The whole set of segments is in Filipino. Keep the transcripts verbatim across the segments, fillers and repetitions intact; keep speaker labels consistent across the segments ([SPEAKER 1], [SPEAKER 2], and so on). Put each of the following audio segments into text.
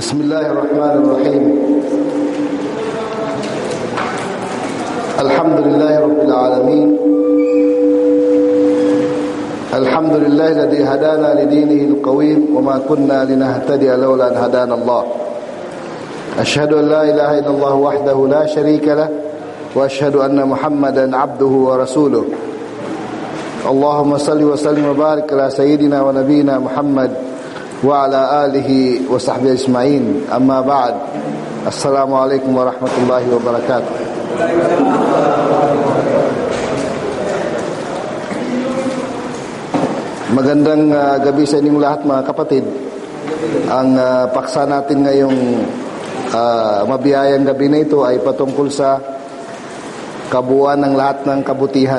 [SPEAKER 1] بسم الله الرحمن الرحيم. الحمد لله رب العالمين. الحمد لله الذي هدانا لدينه القويم وما كنا لنهتدي لولا أن هدانا الله. أشهد أن لا إله إلا الله وحده لا شريك له وأشهد أن محمدا عبده ورسوله. اللهم صل وسلم وبارك على سيدنا ونبينا محمد وعلى آله وصحبه أجمعين. أما بعد. السلام عليكم ورحمة الله وبركاته. Magandang uh, gabi sa inyong lahat, mga kapatid. Ang uh, paksa natin ngayong uh, mabiyayang gabi na ito ay patungkol sa kabuuan ng lahat ng kabutihan.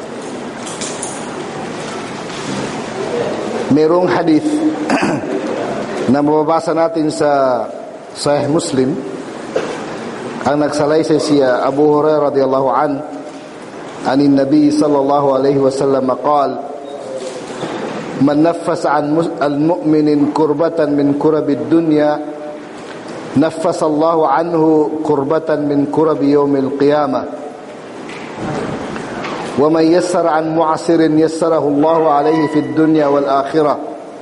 [SPEAKER 1] Merong hadith na mababasa natin sa Sahih Muslim. Ang nagsalaysay siya Abu Hurairah radhiyallahu an anin Nabi sallallahu alaihi wasallam qala: man naffasa an al-mu'minin kurbatan min kurabid dunya naffasa Allahu anhu kurbatan min kurabi yawmil qiyamah wa man yassara an mu'asirin yassarahu Allahu alayhi fid dunya wal akhirah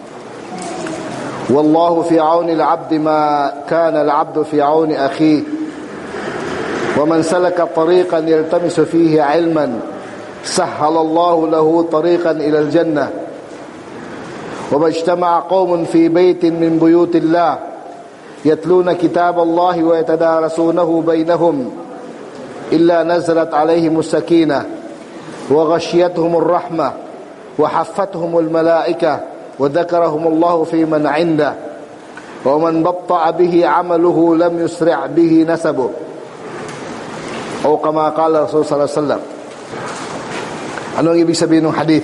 [SPEAKER 1] wallahu fi auni al-'abdi ma kana al-'abdu fi auni akhihi wa man salaka tariqan yaltamisu fihi 'ilman sahhala Allahu lahu tariqan ila al-jannah وما اجتمع قوم في بيت من بيوت الله يتلون كتاب الله ويتدارسونه بينهم إلا نزلت عليهم السكينة وغشيتهم الرحمة وحفتهم الملائكة وذكرهم الله في من عنده ومن بطأ به عمله لم يسرع به نسبه أو كما قال رسول صلى الله عليه وسلم. Ano ang ibig sabihin ng hadith?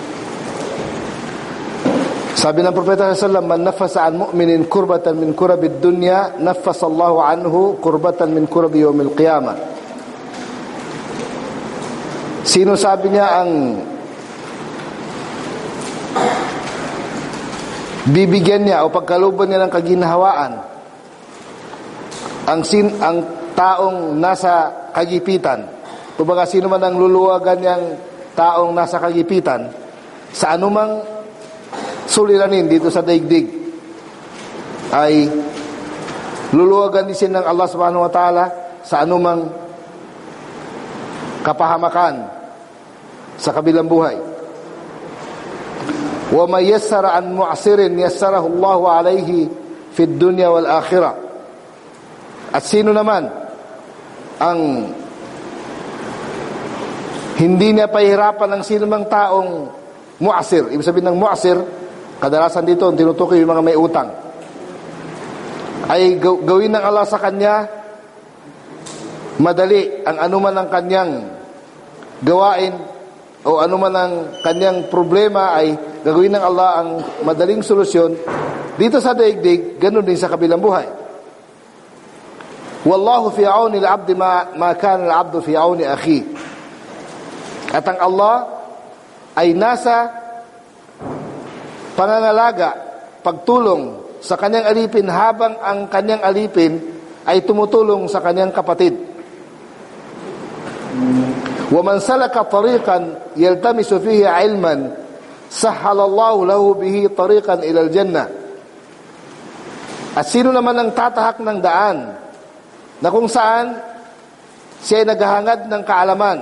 [SPEAKER 1] Sabi ng Propeta sallallahu alaihi wasallam, man nafasa an mu'minin kurbatan min kurabid dunya nafasa Allahu anhu kurbatan min kurabi yawmil qiyamah. Sino, sabi niya, ang bibigyan niya o pagkalooban niya ng kaginhawaan ang sin ang taong nasa kagipitan? Kumbaga, sino man ang luluwagan niyang taong nasa kagipitan sa anumang suliranin dito sa daigdig ay luluwagan din siya ng Allah subhanahu wa ta'ala sa anumang kapahamakan sa kabilang buhay. Wa may yassara an mu'asirin yassarahu Allahu alayhi fid dunya wal akhirah. At sino naman ang hindi niya pahirapan ng sino mang taong mu'asir? Ibig sabihin ng mu'asir, kadalasan dito, tinutukoy yung mga may utang. Ay gawin ng Allah sa kanya madali ang anuman ang kanyang gawain o anuman ang kanyang problema, ay gagawin ng Allah ang madaling solusyon dito sa daigdig, ganun din sa kabilang buhay. Wallahu fi auni al-'abdi ma, ma kana al-'abdu fi auni akhi. At ang Allah ay nasa pangangalaga, pagtulong sa kanyang alipin habang ang kanyang alipin ay tumutulong sa kanyang kapatid. Wa man salaka tariqan yaltamisu fihi 'ilman sahhala Allahu lahu bihi tariqan ila al-jannah. At sino naman ang tatahak ng daan na kung saan siya ay naghahangad ng kaalaman,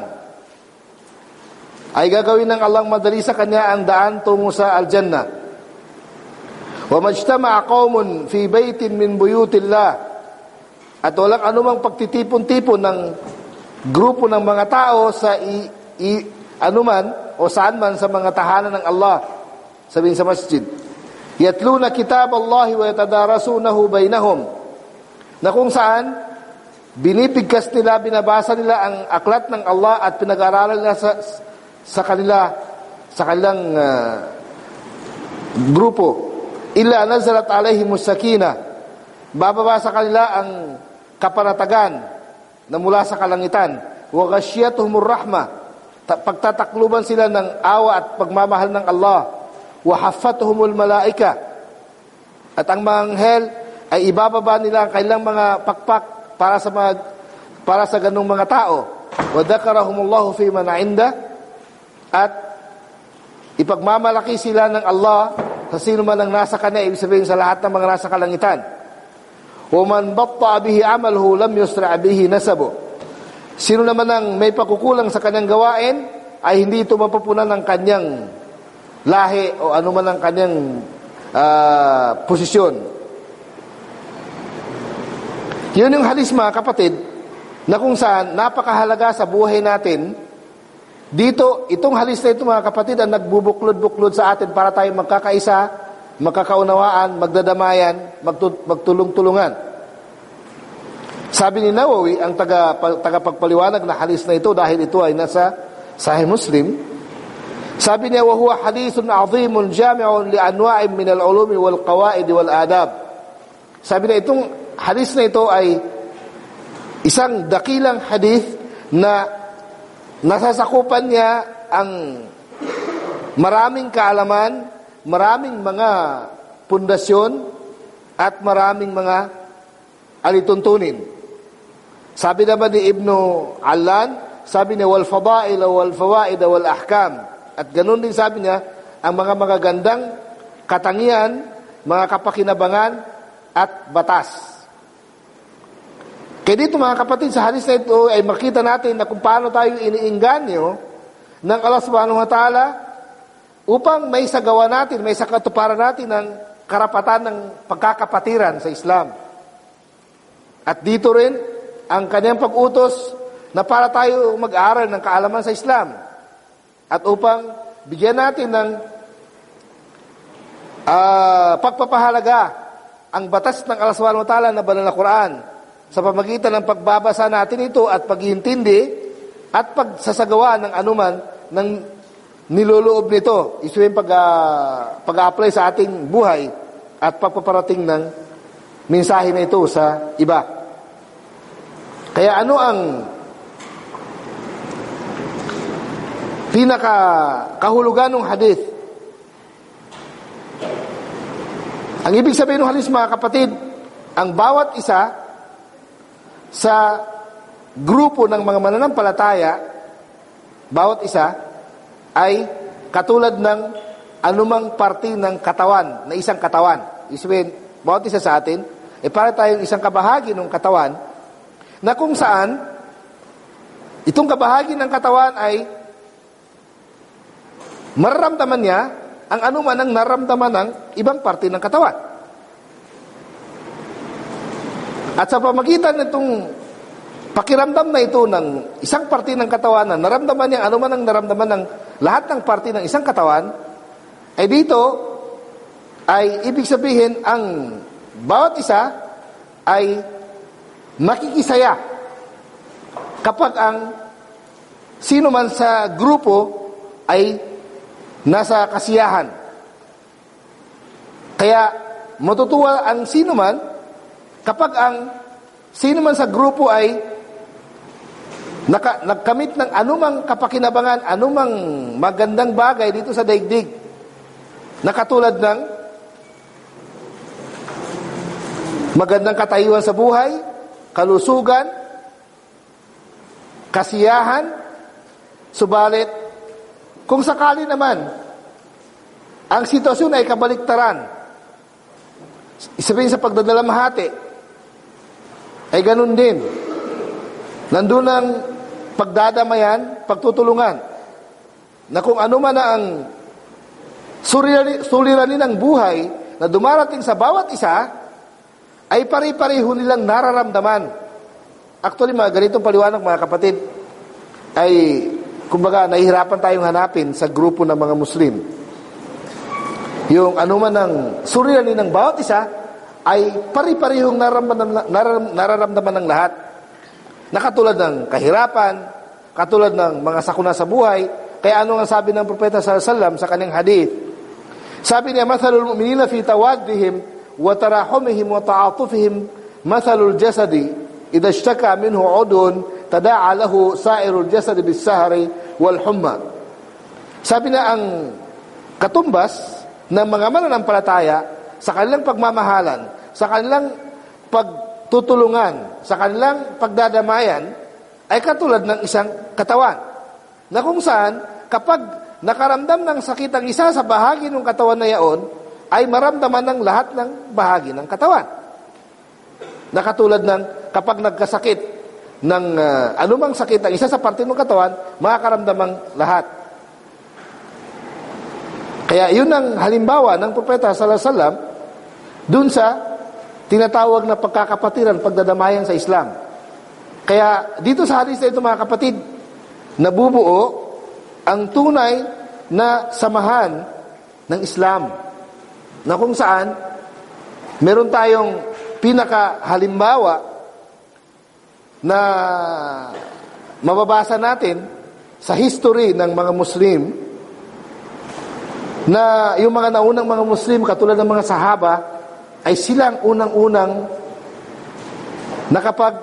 [SPEAKER 1] ay gagawin ng Allah madali sa kanya ang daan tungo sa al-jannah. Wa majtama'a qaumun fi baytin min buyutillah. At walang anumang pagtitipon-tipon ng grupo ng mga tao sa i, i, anuman o saan man sa mga tahanan ng Allah, sabihin sa masjid, yatluna kitab Allah wa yatadarasunahu bainahum, na kung saan binibigkas nila, binabasa nila ang aklat ng Allah at pinag-aaralan nila sa, sa kanila sa kanilang uh, grupo. Illa nazalat alayhimus sakina, bababa sa kanila ang kapanatagan na mula sa kalangitan. Wa ghashiyatuhumur rahmah, pagtatakluban sila ng awa at pagmamahal ng Allah. Wa haffatuhumul malaika, at ang mga anghel ay ibababa nila ang kailang mga pakpak para sa mga, para sa ganung mga tao. Wa dhakarahumullahu fi man 'inda, at ipagmamalaki sila ng Allah sa sino man ang nasa kanya, ibig sabihin sa lahat ng mga nasa kalangitan. Wa man batta bihi 'amaluhu lam yusra bihi nasabu. Sino naman ang may pagkukulang sa kanyang gawain ay hindi ito mapupunan ng kanyang lahi o anuman ang kanyang uh, posisyon. Yun yung hadis, mga kapatid, na kung saan napakahalaga sa buhay natin. Dito, itong hadis na ito, mga kapatid, ang nagbubuklod-buklod sa atin para tayo magkakaisa, magkakaunawaan, magdadamayan, magtu- magtulong-tulungan. Sabi ni Nawawi, ang taga, tagapagpaliwanag na hadis na ito, dahil ito ay nasa Sahih Muslim, sabi niya, وَهُوَ حَدِيثٌ عَظِيمٌ جَامِعٌ لِأَنْوَاءٍ مِنَ الْعُلُومِ وَالْقَوَائِدِ وَالْآدَابِ. Sabi niya, itong hadis na ito ay isang dakilang hadis na nasasakupan niya ang maraming kaalaman, maraming mga pundasyon, at maraming mga alituntunin. Sabi naman ni Ibnu Allan, sabi niya, wal fadail wal fawaid wal ahkam. At ganun din sabi niya, ang mga magagandang katangian, mga kapakinabangan, at batas. Kaya dito, mga kapatid, sa hadis na ito ay makita natin na kung paano tayo iniinganyo ng Allah subhanahu wa ta'ala upang may sagawa natin, may sakatuparan natin ng karapatan ng pagkakapatiran sa Islam. At dito rin ang kanyang pag-utos na para tayo mag-aaral ng kaalaman sa Islam. At upang bigyan natin ng uh, pagpapahalaga ang batas ng Allah subhanahu wa ta'ala na banal na Quran sa pamagitan ng pagbabasa natin ito at paghihintindi at pagsasagawa ng anuman ng niloloob nito. Isu yung pag, uh, pag-apply sa ating buhay at pagpaparating ng mensahe na ito sa iba. Kaya ano ang pinaka kahulugan ng hadith? Ang ibig sabihin ng hadith, mga kapatid, ang bawat isa sa grupo ng mga mananampalataya, bawat isa ay katulad ng anumang parte ng katawan, na isang katawan. Ibig sabihin, bawat isa sa atin ay para tayong isang kabahagi ng katawan na kung saan itong kabahagi ng katawan ay mararamdaman niya ang anuman ang naramdaman ng ibang parte ng katawan. At sa pamagitan nitong pakiramdam na ito ng isang parte ng katawan na naramdaman niya anuman ang naramdaman ng lahat ng parte ng isang katawan, ay dito ay ibig sabihin ang bawat isa ay makikisaya kapag ang sino man sa grupo ay nasa kasiyahan. Kaya matutuwa ang sino man kapag ang sino man sa grupo ay naka, nagkamit ng anumang kapakinabangan, anumang magandang bagay dito sa daigdig, na katulad ng magandang katayuan sa buhay, kalusugan, kasiyahan. Subalit, kung sakali naman ang sitwasyon ay kabaliktaran, sabihin sa pagdadalamhati, ay ganun din. Nandun ang pagdadamayan, pagtutulungan, na kung ano man ang suliranin ng buhay na dumarating sa bawat isa, ay pare-pareho nilang nararamdaman. Actually, mga ganitong paliwanag, mga kapatid, ay kumbaga nahihirapan tayong hanapin sa grupo ng mga Muslim. Yung anuman ng suliranin ng bawat isa ay pare-parehong nararamdaman, nararamdaman ng lahat. Nakatulad ng kahirapan, katulad ng mga sakuna sa buhay. Kaya ano ang sabi ng Propeta sallallahu alaihi wasallam sa kanyang hadith? Sabi niya, mathalul mu'minina fi tawaddihim wa tarahumihim wa ta'atufihim mathalul jasadi idha ishtaka minhu 'udun tada'a lahu sa'irul jasadi bis-sahri wal humma. Sabi na ang katumbas ng mga mananampalataya sa kanilang pagmamahalan, sa kanilang pagtutulungan, sa kanilang pagdadamayan, ay katulad ng isang katawan. Na kung saan, kapag nakaramdam ng sakit ang isa sa bahagi ng katawan na yaon, ay maramdaman ng lahat ng bahagi ng katawan. Na katulad ng kapag nagkasakit ng uh, anumang sakit ang isa sa parte ng katawan, makakaramdam ang lahat. Kaya yun ang halimbawa ng Propeta sallallahu alaihi wasallam dun sa tinatawag na pagkakapatiran, pagdadamayan sa Islam. Kaya dito sa hadis na ito, mga kapatid, nabubuo ang tunay na samahan ng Islam, na kung saan meron tayong pinakahalimbawa na mababasa natin sa history ng mga Muslim, na yung mga naunang mga Muslim katulad ng mga sahaba ay silang unang-unang nakapag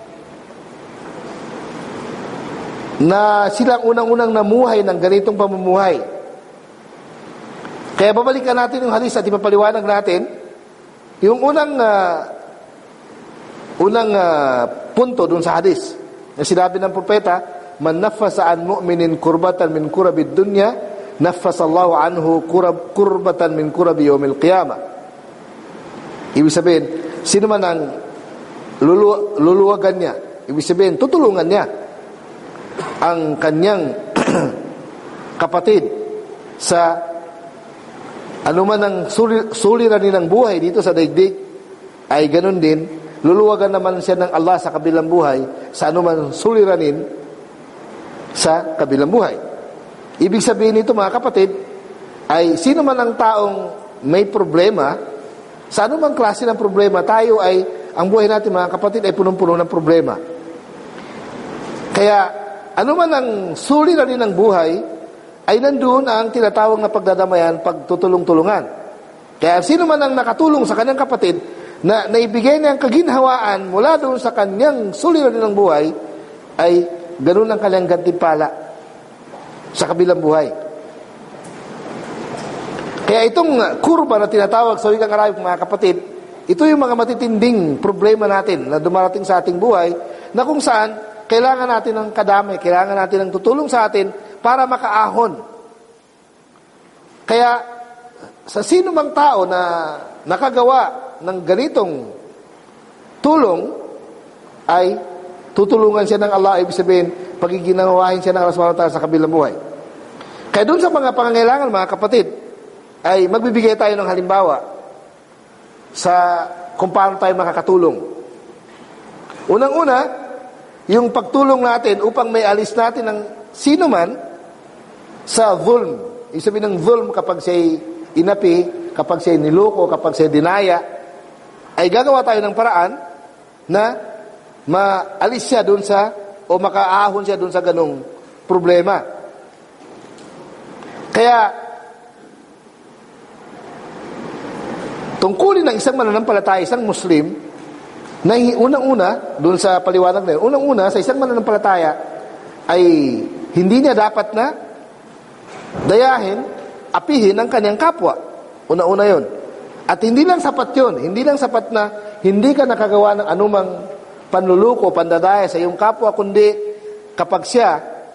[SPEAKER 1] na silang unang-unang namuhay ng ganitong pamumuhay. Kaya babalikan natin yung hadis at ipapaliwanag natin yung unang uh, unang uh, punto dun sa hadis na sinabi ng propeta, man naffasa an mu'minin kurbatan min kurabid dunya naffasallahu anhu kurab, kurbatan min kurabi yawmil qiyamah. Ibig sabihin, sino man ang lulu, luluwagan niya, ibig sabihin, tutulungan niya ang kanyang kapatid sa anuman ang suli, suliranin ng buhay dito sa daigdig, ay ganun din, luluwagan naman siya ng Allah sa kabilang buhay sa anuman suliranin sa kabilang buhay. Ibig sabihin nito, mga kapatid, ay sino man ang taong may problema, sa anumang klase ng problema, tayo ay, ang buhay natin, mga kapatid, ay punong-puno ng problema. Kaya, anuman ang suliranin ng buhay, ay nandun ang tinatawag na pagdadamayan, pagtutulong-tulungan. Kaya sino man ang nakatulong sa kanyang kapatid, na naibigay niya ang kaginhawaan mula doon sa kanyang suliranin ng buhay, ay ganun ang kanyang gantimpala sa kabilang buhay. Kaya itong kurba na tinatawag sa wikang Arayok, mga kapatid, ito yung mga matitinding problema natin na dumarating sa ating buhay, na kung saan kailangan natin ng kadamay, kailangan natin ng tutulong sa atin para makaahon. Kaya sa sino mang tao na nakagawa ng ganitong tulong, ay tutulungan siya ng Allah, ibig sabihin, pagiginawahin siya ng Allah subhanahu wa ta'ala sa kabilang buhay. Kaya doon sa mga pangangailangan, mga kapatid, ay magbibigay tayo ng halimbawa sa kung paano tayo makakatulong. Unang-una, yung pagtulong natin upang may alis natin ng sino man sa zulm. Ibig sabihin ng zulm, kapag siya'y inapi, kapag siya'y niloko, kapag siya'y dinaya, ay gagawa tayo ng paraan na maalis siya doon sa, o makaahon siya doon sa ganong problema. Kaya, tungkulin ng isang mananampalataya, isang Muslim, na unang-una, doon sa paliwanag na yun, unang-una, sa isang mananampalataya, ay hindi niya dapat na dayahin, apihin ang kanyang kapwa. Una-una yun. At hindi lang sapat yun, hindi lang sapat na hindi ka nakagawa ng anumang panluluko, pandadaya sa iyong kapwa, kundi kapag siya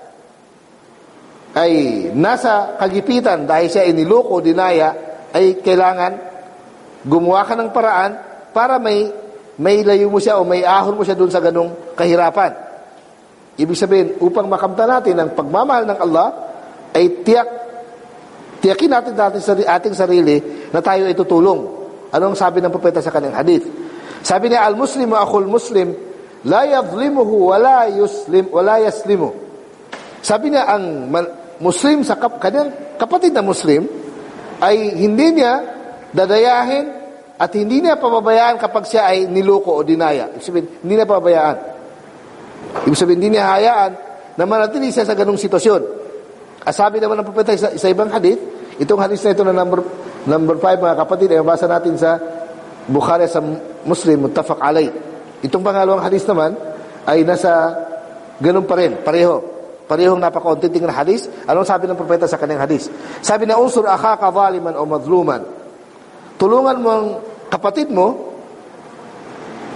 [SPEAKER 1] ay nasa kagipitan dahil siya iniloko, dinaya, ay kailangan gumawa ka ng paraan para may may layo mo siya o may ahon mo siya doon sa ganong kahirapan. Ibig sabihin, upang makamta natin ang pagmamahal ng Allah, ay tiyak tiyakin natin natin sa ating sarili na tayo ay tutulong. Ano ang sabi ng propeta sa kanyang hadith? Sabi niya, al-muslimu akhul muslim, la yadhlimuhu wa la yuslim wa la yaslimu. Sabi niya, ang Muslim sa kap- kanyang kapatid na Muslim ay hindi niya dadayahin at hindi niya pababayaan kapag siya ay niloko o dinaya. Ibig sabihin, hindi niya pababayaan. Ibig sabihin, hindi niya hayaan na manatili siya sa ganung sitwasyon. At sabi naman ng propeta sa, sa ibang hadith, itong hadith na ito na number number five, mga kapatid, ay mabasa natin sa Bukhari, sa Muslim, muttafaq alay. Itong pangalawang hadith naman ay nasa ganun pa rin, pareho. Parehong napaka-authentic na hadith. Anong sabi ng propeta sa kanyang hadith? Sabi na, unsur akhaka zaliman o madluman. Tulungan mo ang kapatid mo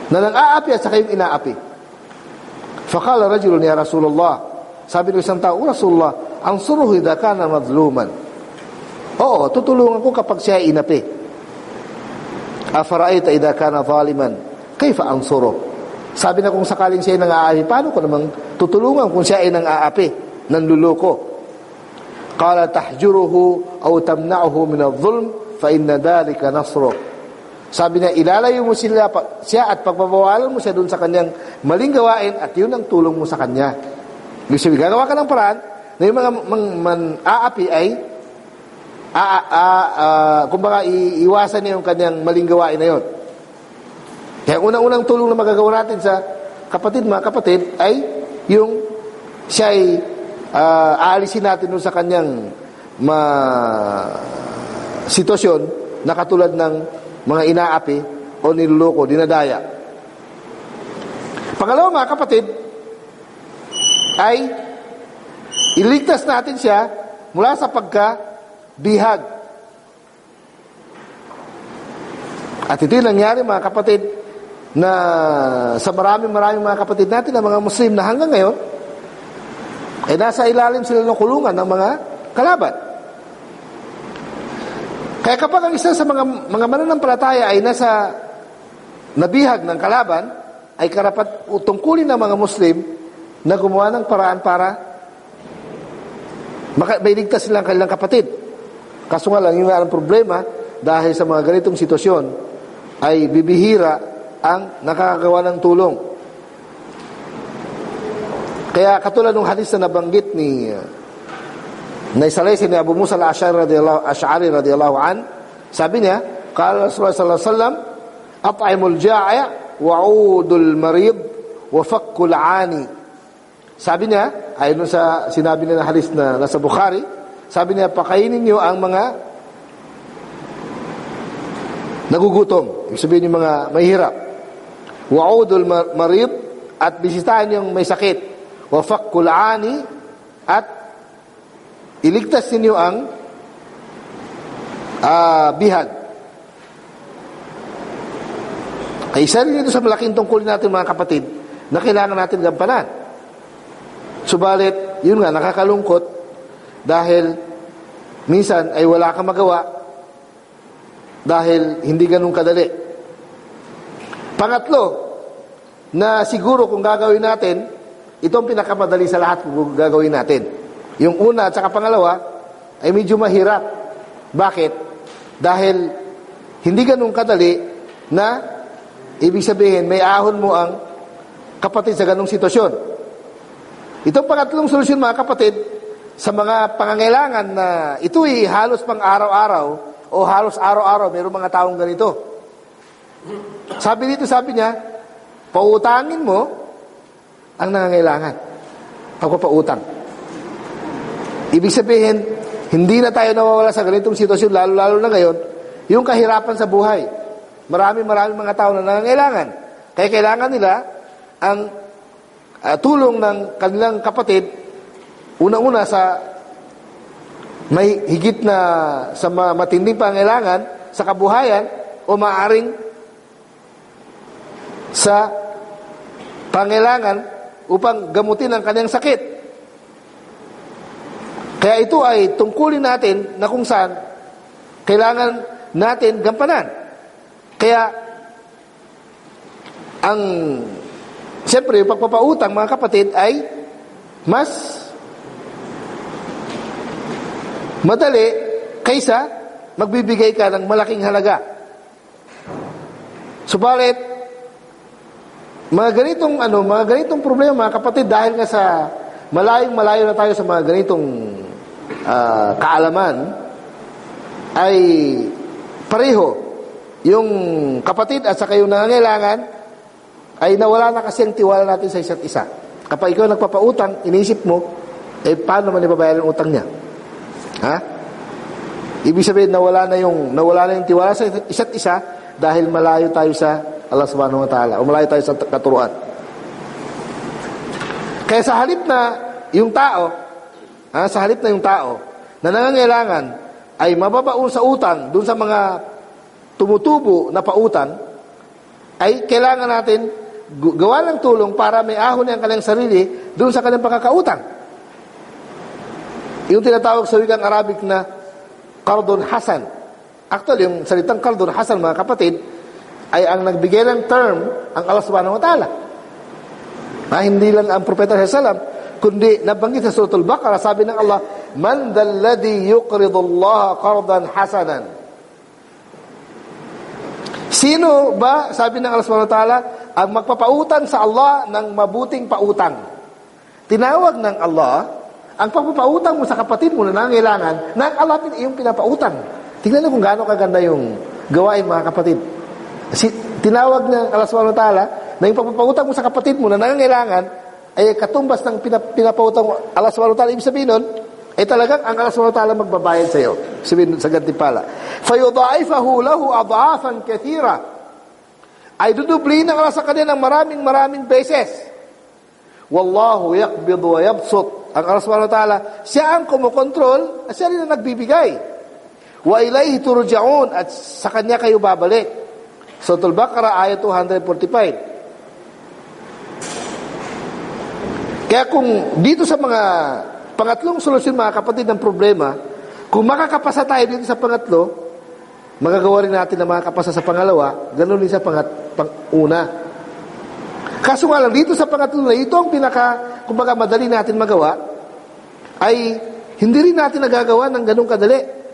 [SPEAKER 1] na nang-aapi at saka yung inaapi. Faqala rajulun ya Rasulullah, sabi ng isang tao, "O Rasulullah, ansuruhu idha kana madluman." Oo, tutulungan ko kapag siya ay inapi. "Afara'aita idha kana zaliman, kayfa ansuruh?" Sabi na kung sakaling siya ay nang-aapi, paano ko namang tutulungan kung siya ay nang-aapi, nanluloko? Qala tahjuruhu aw tamna'uhu min adh-dhulm fa inna dhalika nasruh. Sabi niya, ilalayo mo sila, siya at pagbabawalan mo siya doon sa kanyang maling gawain at yun ang tulong mo sa kanya. Gusto mo, gagawa ka ng paraan na yung mga man, man, aapi ay a, a, a, a, kumbaga iiwasan niya yung kanyang maling gawain na yun. Kaya unang-unang tulong na magagawa natin sa kapatid, mga kapatid, ay yung siya ay uh, aalisin natin doon sa kanyang ma, sitwasyon na katulad ng mga inaapi o niluloko, dinadaya. Pangalawa, mga kapatid, ay iligtas natin siya mula sa pagkabihag. At ito yung nangyari, mga kapatid, na sa maraming-maraming mga kapatid natin na mga Muslim na hanggang ngayon ay nasa ilalim sila ng kulungan ng mga kalaban. Kaya kapag ang isa sa mga mga mananampalataya ay nasa nabihag ng kalaban, ay karapat tungkulin ng mga Muslim na gumawa ng paraan para mailigtas silang kanilang kapatid. Kaso nga lang, yung nga ang problema, dahil sa mga ganitong sitwasyon, ay bibihira ang nakakagawa ng tulong. Kaya katulad ng hadis na nabanggit ni na isalisi ni Abu Musa al-Ash'ari radiyallahu, Ash'ari radiyallahu an, sabi niya, qala Rasulullah sallallahu alaihi wasallam, at'imul ja'i' wa'udul marid wa fakkul 'ani. Sabi niya, ayon sa sinabi niya na hadis na nasa Bukhari, sabi niya, pakainin niyo ang mga nagugutom, ibig sabihin yung mga mahihirap. Wa'udul marid, at bisitahin yung may sakit. Wa fakkul 'ani, at iligtas ninyo ang uh, bihag. Kaya isa rin ito sa malaking tungkulin natin, mga kapatid, na kailangan natin gampanan. Subalit, yun nga, nakakalungkot dahil minsan ay wala kang magawa dahil hindi ganun kadali. Pangatlo, na siguro kung gagawin natin, itong pinakamadali sa lahat kung gagawin natin. Yung una at saka pangalawa ay medyo mahirap. Bakit? Dahil hindi ganun kadali na ibig sabihin may ahon mo ang kapatid sa ganung sitwasyon. Itong pangatlong solusyon, mga kapatid, sa mga pangangailangan na ito'y halos pang araw-araw o halos araw-araw mayroong mga taong ganito. Sabi dito, sabi niya, pautangin mo ang nangangailangan. Pagpapautang. Ibig sabihin, hindi na tayo nawawala sa ganitong sitwasyon, lalo-lalo na ngayon, yung kahirapan sa buhay. Marami-marami mga tao na nangangailangan. Kaya kailangan nila ang uh, tulong ng kanilang kapatid, una-una sa may higit na sa matinding pangailangan sa kabuhayan o maaring sa pangailangan upang gamutin ang kanyang sakit. Kaya ito ay tungkulin natin na kung saan kailangan natin gampanan. Kaya ang siyempre yung pagpapautang, mga kapatid, ay mas madali kaysa magbibigay ka ng malaking halaga. Subalit mga ganitong ano, mga ganitong problema, mga kapatid, dahil nga sa malayong malayo na tayo sa mga ganitong uh, kaalaman, ay pareho yung kapatid at saka yung nangangailangan ay nawala na kasi ang tiwala natin sa isa't isa. Kapag ikaw nagpapautang, iniisip mo, eh paano man ibabayaran ang utang niya? Ha? Ibig sabihin nawala na yung nawala na yung tiwala sa isa't isa dahil malayo tayo sa Allah subhanahu wa ta'ala o malayo tayo sa katuruan. Kaya sa halip na yung tao, ha, sa halip na yung tao na nangangailangan ay mababaon sa utang dun sa mga tumutubo na pautang, ay kailangan natin gawa ng tulong para may ahon ang kanyang sarili doon sa kanyang pagkakautang. Yung tinatawag sa wikang Arabic na qardun hasan. Actually, yung salitang qardun hasan, mga kapatid, ay ang nagbigay ng term ang Allah subhanahu wa ta'ala. Ah, hindi lang ang propeta sallallahu alaihi wasallam, kundi nabanggit sa Suratul Baqarah, sabi ng Allah, man dalladhi yuqridullaha qardan hasanan. Sino ba, sabi ng Allah subhanahu wa ta'ala, ang magpapautang sa Allah ng mabuting pautang? Tinawag ng Allah ang pagpapautang mo sa kapatid mo na nangangailangan na Allah yung pinapautang. Tingnan niyo kung gaano kaganda yung gawain, mga kapatid. Si, tinawag ng Allah subhanahu wa ta'ala na yung pagpapautang mo sa kapatid mo na nangangailangan ay katumbas ng pinap, pinapautang mo Allah subhanahu wa ta'ala. Ibig sabihin nun, ay talagang ang Allah subhanahu wa ta'ala magbabayad sa iyo. Sabihin sa gantimpala. فَيُضَاعِفَهُ لَهُ أَضْعَافًا كَثِيرًا. Ay dudublihin ng Allah sa kanya ng maraming maraming beses. Wallahu yaqbidu wa yabsut. Ang Allah subhanahu wa ta'ala, siya ang kumokontrol at siya rin ang nagbibigay. Wa ilayhi turja'un, at sa kanya kayo babalik. Suratul Baqarah ayat two forty-five. Kaya kung dito sa mga pangatlong solusyon, mga kapatid, ng problema, kung makakapasa tayo dito sa pangatlo, magagawa rin natin na makakapasa sa pangalawa, ganoon din sa pangat, pang-una. Kaso nga lang, dito sa pangatlo na ito ang pinaka, kumbaga madali natin magawa, ay hindi rin natin nagagawa ng ganong kadali.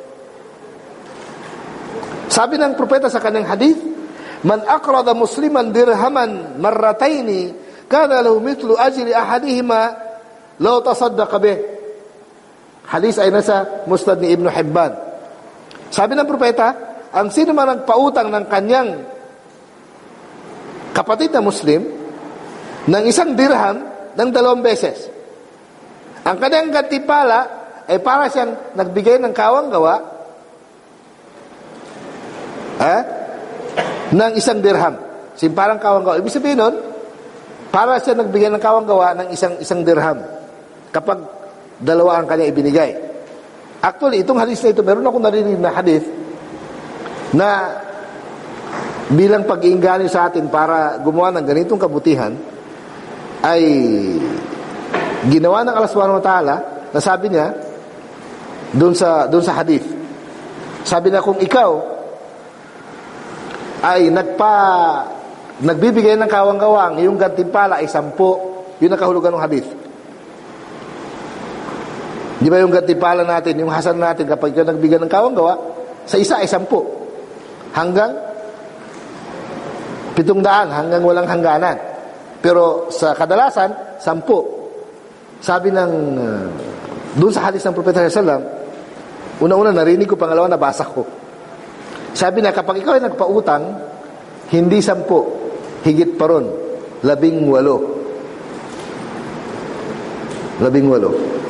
[SPEAKER 1] Sabi ng propeta sa kanyang hadith, man aqrada musliman dirhaman marrataini, kana lahu mithlu ajri ahadihima law tasaddaqa bih. Hadith ay nasa Musnad ni Ibn Hibban. Sabi ng propeta, ang sino man nagpautang ng kanyang kapatid na Muslim ng isang dirham ng dalawang beses, ang kanyang gantimpala ay para siyang nagbigay ng kawang gawa eh, ng isang dirham. Simparang kawang gawa. Ibig sabihin nun, para siya nagbigay ng kawang gawa ng isang isang dirham kapag dalawa ang kanya ibinigay. Actually, itong hadith na ito, meron akong narinig na hadith na bilang pag-iinganyo sa atin para gumawa ng ganitong kabutihan, ay ginawa ng Allah subhanahu wa ta'ala na sabi niya doon sa, doon sa hadith. Sabi na kung ikaw ay nagpa nagbibigay ng kawang-gawang, yung gantimpala ay sampo. Yun ang kahulugan ng hadith. Di ba yung gantimpala natin, yung hasan natin, kapag ikaw nagbigay ng kawang-gawa, sa isa ay sampo. Hanggang pitong daan, hanggang walang hangganan. Pero sa kadalasan, sampo. Sabi ng, uh, doon sa hadith ng Propeta sallallahu alaihi wasallam, una-una narinig ko, pangalawa nabasa ko. Sabi na, kapag ikaw ay nagpautang, hindi sampo, higit pa ron, labing walo. Labing walo.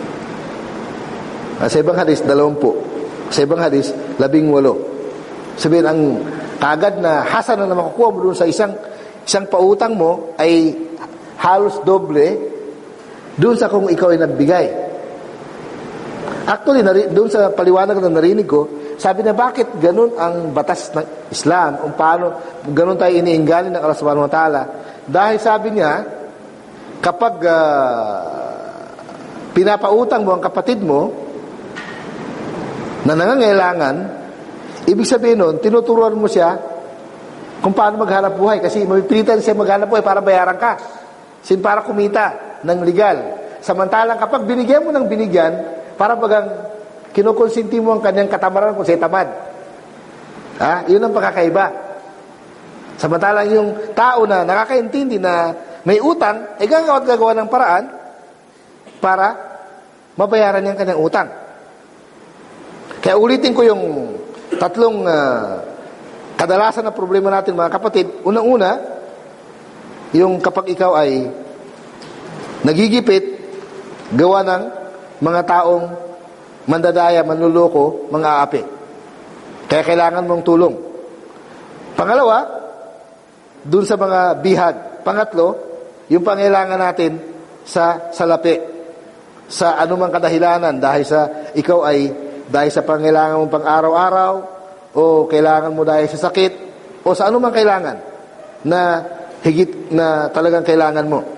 [SPEAKER 1] Sa ibang hadis, dalawampu. Sa ibang hadis, labing walo. Sabihin, ang kagad na hasan na makukuha mo doon sa isang isang pautang mo ay halos doble doon sa kung ikaw ay nagbigay. Actually, doon sa paliwanag na narinig ko, sabi na bakit ganun ang batas ng Islam, kung paano ganun tayo iniingganin ng Allah subhanahu wa ta'ala. Dahil sabi niya, kapag uh, pinapautang mo ang kapatid mo na nangangailangan, ibig sabihin nun, tinuturuan mo siya kung paano maghanap buhay, kasi mapipilitan siya maghanap buhay para bayaran ka, sin para kumita ng legal. Samantalang kapag binigyan mo ng binigyan, para bagang kinukonsinti mo ang kanyang katamaran kung siya tamad. Ah, yun ang pagkakaiba. Samantalang yung tao na nakakaintindi na may utang, ay gagawa at gagawa ng paraan para mabayaran niya ang kanyang utang. Kaya ulitin ko yung tatlong uh, kadalasan na problema natin, mga kapatid. Unang-una, yung kapag ikaw ay nagigipit, gawa ng mga taong mandadaya, manluloko, mga aapi. Kaya kailangan mong tulong. Pangalawa, dun sa mga bihag. Pangatlo, yung pangailangan natin sa salapi. Sa anumang kadahilanan, dahil sa ikaw ay dahil sa pangailangan mong pang-araw-araw, o kailangan mo dahil sa sakit, o sa anumang kailangan na higit na talagang kailangan mo.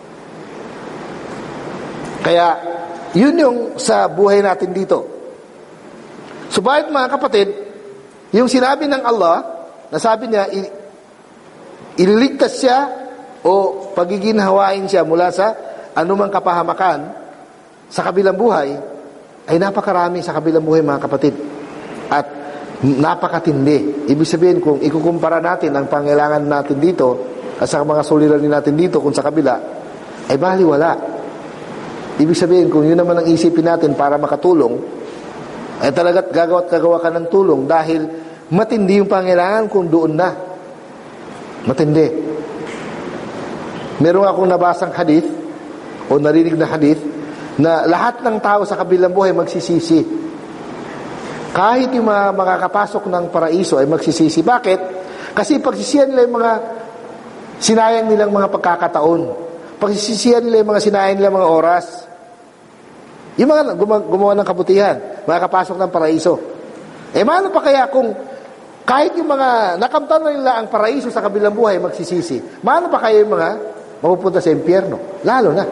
[SPEAKER 1] Kaya, yun yung sa buhay natin dito. Subalit mga kapatid, yung sinabi ng Allah, nasabi niya, ililigtas siya o pagiginhawain siya mula sa anumang kapahamakan sa kabilang buhay, ay napakarami sa kabilang buhay mga kapatid. At napakatindi. Ibig sabihin, kung ikukumpara natin ang pangailangan natin dito at sa mga suliranin natin dito kung sa kabila, ay baliwala. Ibig sabihin, kung yun naman ang isipin natin para makatulong, ay talagat gagawa at gagawa ka ng tulong dahil matindi yung pangailangan kung doon na. Matindi. Meron akong nabasang hadith o narinig na hadith na lahat ng tao sa kabilang buhay magsisisi. Kahit yung mga makakapasok ng paraiso ay magsisisi. Bakit? Kasi pagsisihan nila yung mga sinayang nilang mga pagkakataon. Pagsisisihan nila yung mga sinayang nilang mga oras. Yung mga gumawa ng kabutihan, makakapasok ng paraiso. Eh, maano pa kaya kung kahit yung mga nakamtan na nila ang paraiso sa kabilang buhay magsisisi, maano pa kaya yung mga mapupunta sa impyerno? Lalo na.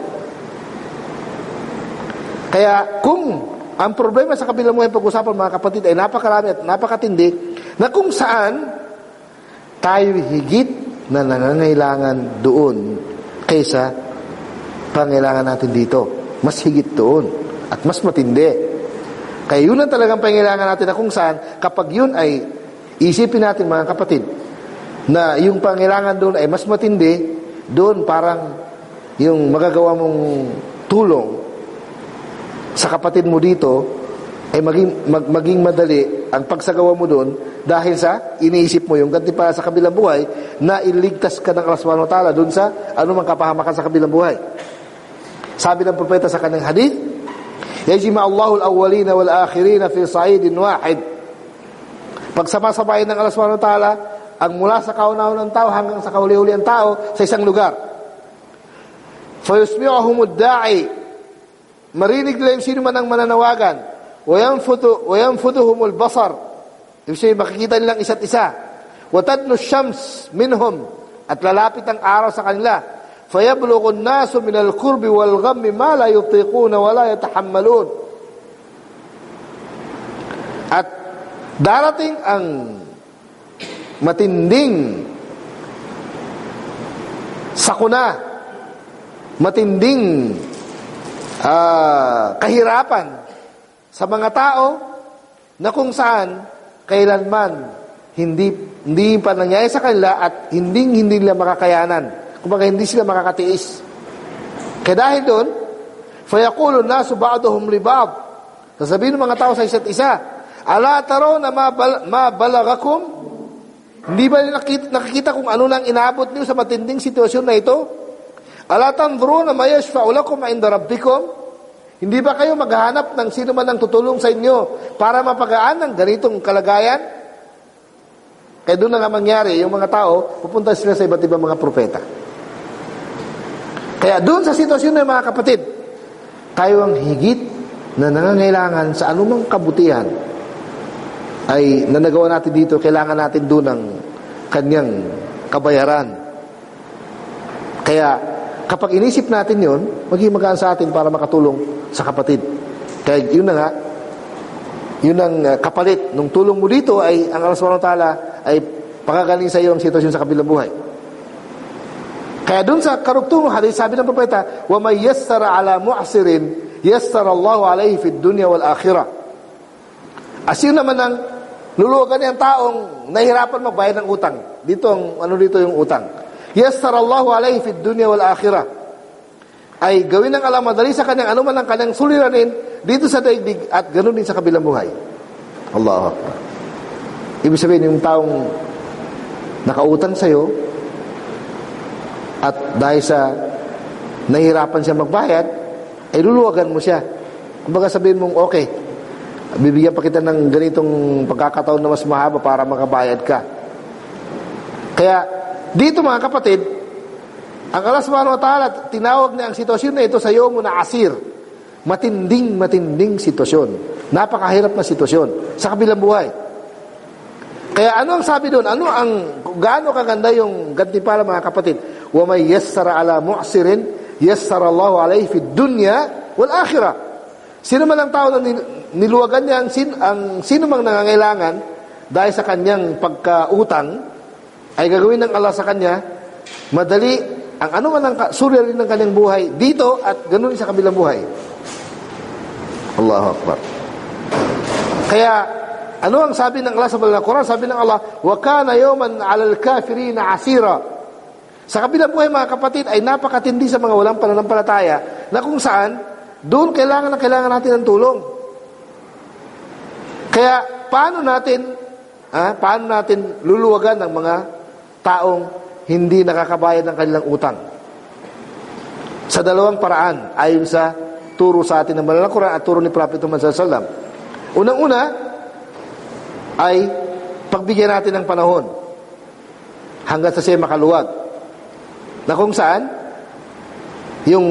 [SPEAKER 1] Kaya kung ang problema sa kabilang buhay pag-usapan mga kapatid ay napakarami at napakatindi na kung saan tayo higit na nangangailangan doon kaysa pangailangan natin dito. Mas higit doon. At mas matindi. Kaya yun ang talagang pangailangan natin na kung saan, kapag yun ay isipin natin mga kapatid, na yung pangailangan doon ay mas matindi, doon parang yung magagawa mong tulong sa kapatid mo dito, ay maging, mag, maging madali ang pagsagawa mo doon dahil sa iniisip mo yung ganti para sa kabilang buhay na iligtas ka ng Allah subhanahu wa ta'ala doon sa anumang kapahamakan sa kabilang buhay. Sabi ng propeta sa kanyang hadith, yajma Allahu al-awwalina wal-akhirina fi sa'idin wahid. Pagsama-sabayin ng Allah subhanahu wa ta'ala ang mula sa kauna-unang tao hanggang sa kahuli-huli ang tao sa isang lugar. Fa yusmi'uhum ad-da'i, marinig nila yung sino man ang mananawagan. Wa yanfutu wa yanfutuhum al-basar, yung siya makikita nilang isa't isa. Wa tadnu ash-shams minhum, at lalapit ang araw sa kanila. فَيَبْلُغُ النَّاسُ مِنَ الْكُرْبِ وَالْغَمِّ مَا لَا يُطِيقُونَ وَلَا يَتَحَمَّلُونَ. At darating ang matinding sakuna, matinding uh, kahirapan sa mga tao na kung saan kailanman hindi, hindi pa nangyayari sa kanila at hindi, hindi nila makakayanan. Kumbaga hindi sila makakatiis. Kaya dahil doon, فَيَقُولُ النَّاسُ بَعْضُهُمْ لِبَعْضٍ, sasabihin ng mga tao sa isa't isa, أَلَا تَرَوْنَ مَا, بل, مَا بَلَغَكُمْ, hindi ba nakikita, nakikita kung ano nang inabot niyo sa matinding sitwasyon na ito? أَلَا تَنْظُرُونَ مَا يَشْفَعُ لَكُمْ عِنْدَ رَبِّكُمْ, hindi ba kayo maghahanap ng sino man ang tutulong sa inyo para mapagaan ng ganitong kalagayan? Kaya doon na nga mangyari, yung mga tao, pupunta sila sa iba't ibang mga propeta. Kaya doon sa sitwasyon ng mga kapatid, tayo ang higit na nangangailangan sa anumang kabutihan ay nanagawa natin dito, kailangan natin doon ng kanyang kabayaran. Kaya kapag inisip natin yun, maging magaan sa atin para makatulong sa kapatid. Kaya yun na nga, yun ang kapalit nung tulong mo dito ay ang Allah subhanahu wa ta'ala ay pakagaling sa iyo ang sitwasyon sa kabilang buhay. Kaya dun sa karugtungong hadith, sabi ng propeta, wa may yassara ala mu'sirin yassara Allahu alayhi fid dunya wal akhirah. Asin naman ang luluwagan niyang taong nahirapan magbayad ng utang. Dito ang ano dito yung utang. Yassara Allahu alayhi fid dunya wal akhirah. Ay gawin ng Allah madali sa kanyang anuman ang kanyang suliranin dito sa daigdig at ganoon din sa kabilang buhay. Allahu Akbar. Ibig sabihin yung taong nakautang sa iyo at dahil sa nahihirapan siya magbayad, ay luluwagan mo siya. Kumbaga sabihin mong, okay, bibigyan pa kita ng ganitong pagkakataon na mas mahaba para makabayad ka. Kaya, dito mga kapatid, ang Allah subhanahu wa ta'ala, tinawag niya ang sitwasyon na ito sa iyo mo na asir. Matinding, matinding sitwasyon. Napakahirap na sitwasyon sa kabilang buhay. Kaya ano ang sabi doon? Ano ang, gaano kaganda yung gantimpala mga kapatid? Wa may yassara ala mu'sirin, yassara Allahu alayhi fid dunya wal akhirah. Sino man ang tao na niluwagan niya ang, sin, ang sino mang nangangailangan dahil sa kanyang pagkautang, ay gagawin ng Allah sa kanya, madali, ang ano man ang suliranin ng kanyang buhay dito at ganun sa kabilang buhay. Allahu Akbar. Kaya, ano ang sabi ng Allah sa Balang Quran? Sabi ng Allah, wa kana yawman 'alal kafirina 'asira. Sa kabilang buhay mga kapatid ay napakatindi sa mga walang pananampalataya na kung saan doon kailangan na kailangan natin ng tulong. Kaya paano natin ah, paano natin luluwagan ng mga taong hindi nakakabayad ng kanilang utang? Sa dalawang paraan ayon sa turo sa atin ng Banal na Quran at turo ni Prophet Muhammad sallallahu alaihi wasallam. Unang-una ay pagbigyan natin ng panahon hanggang sa siya makaluwag. Na kung saan yung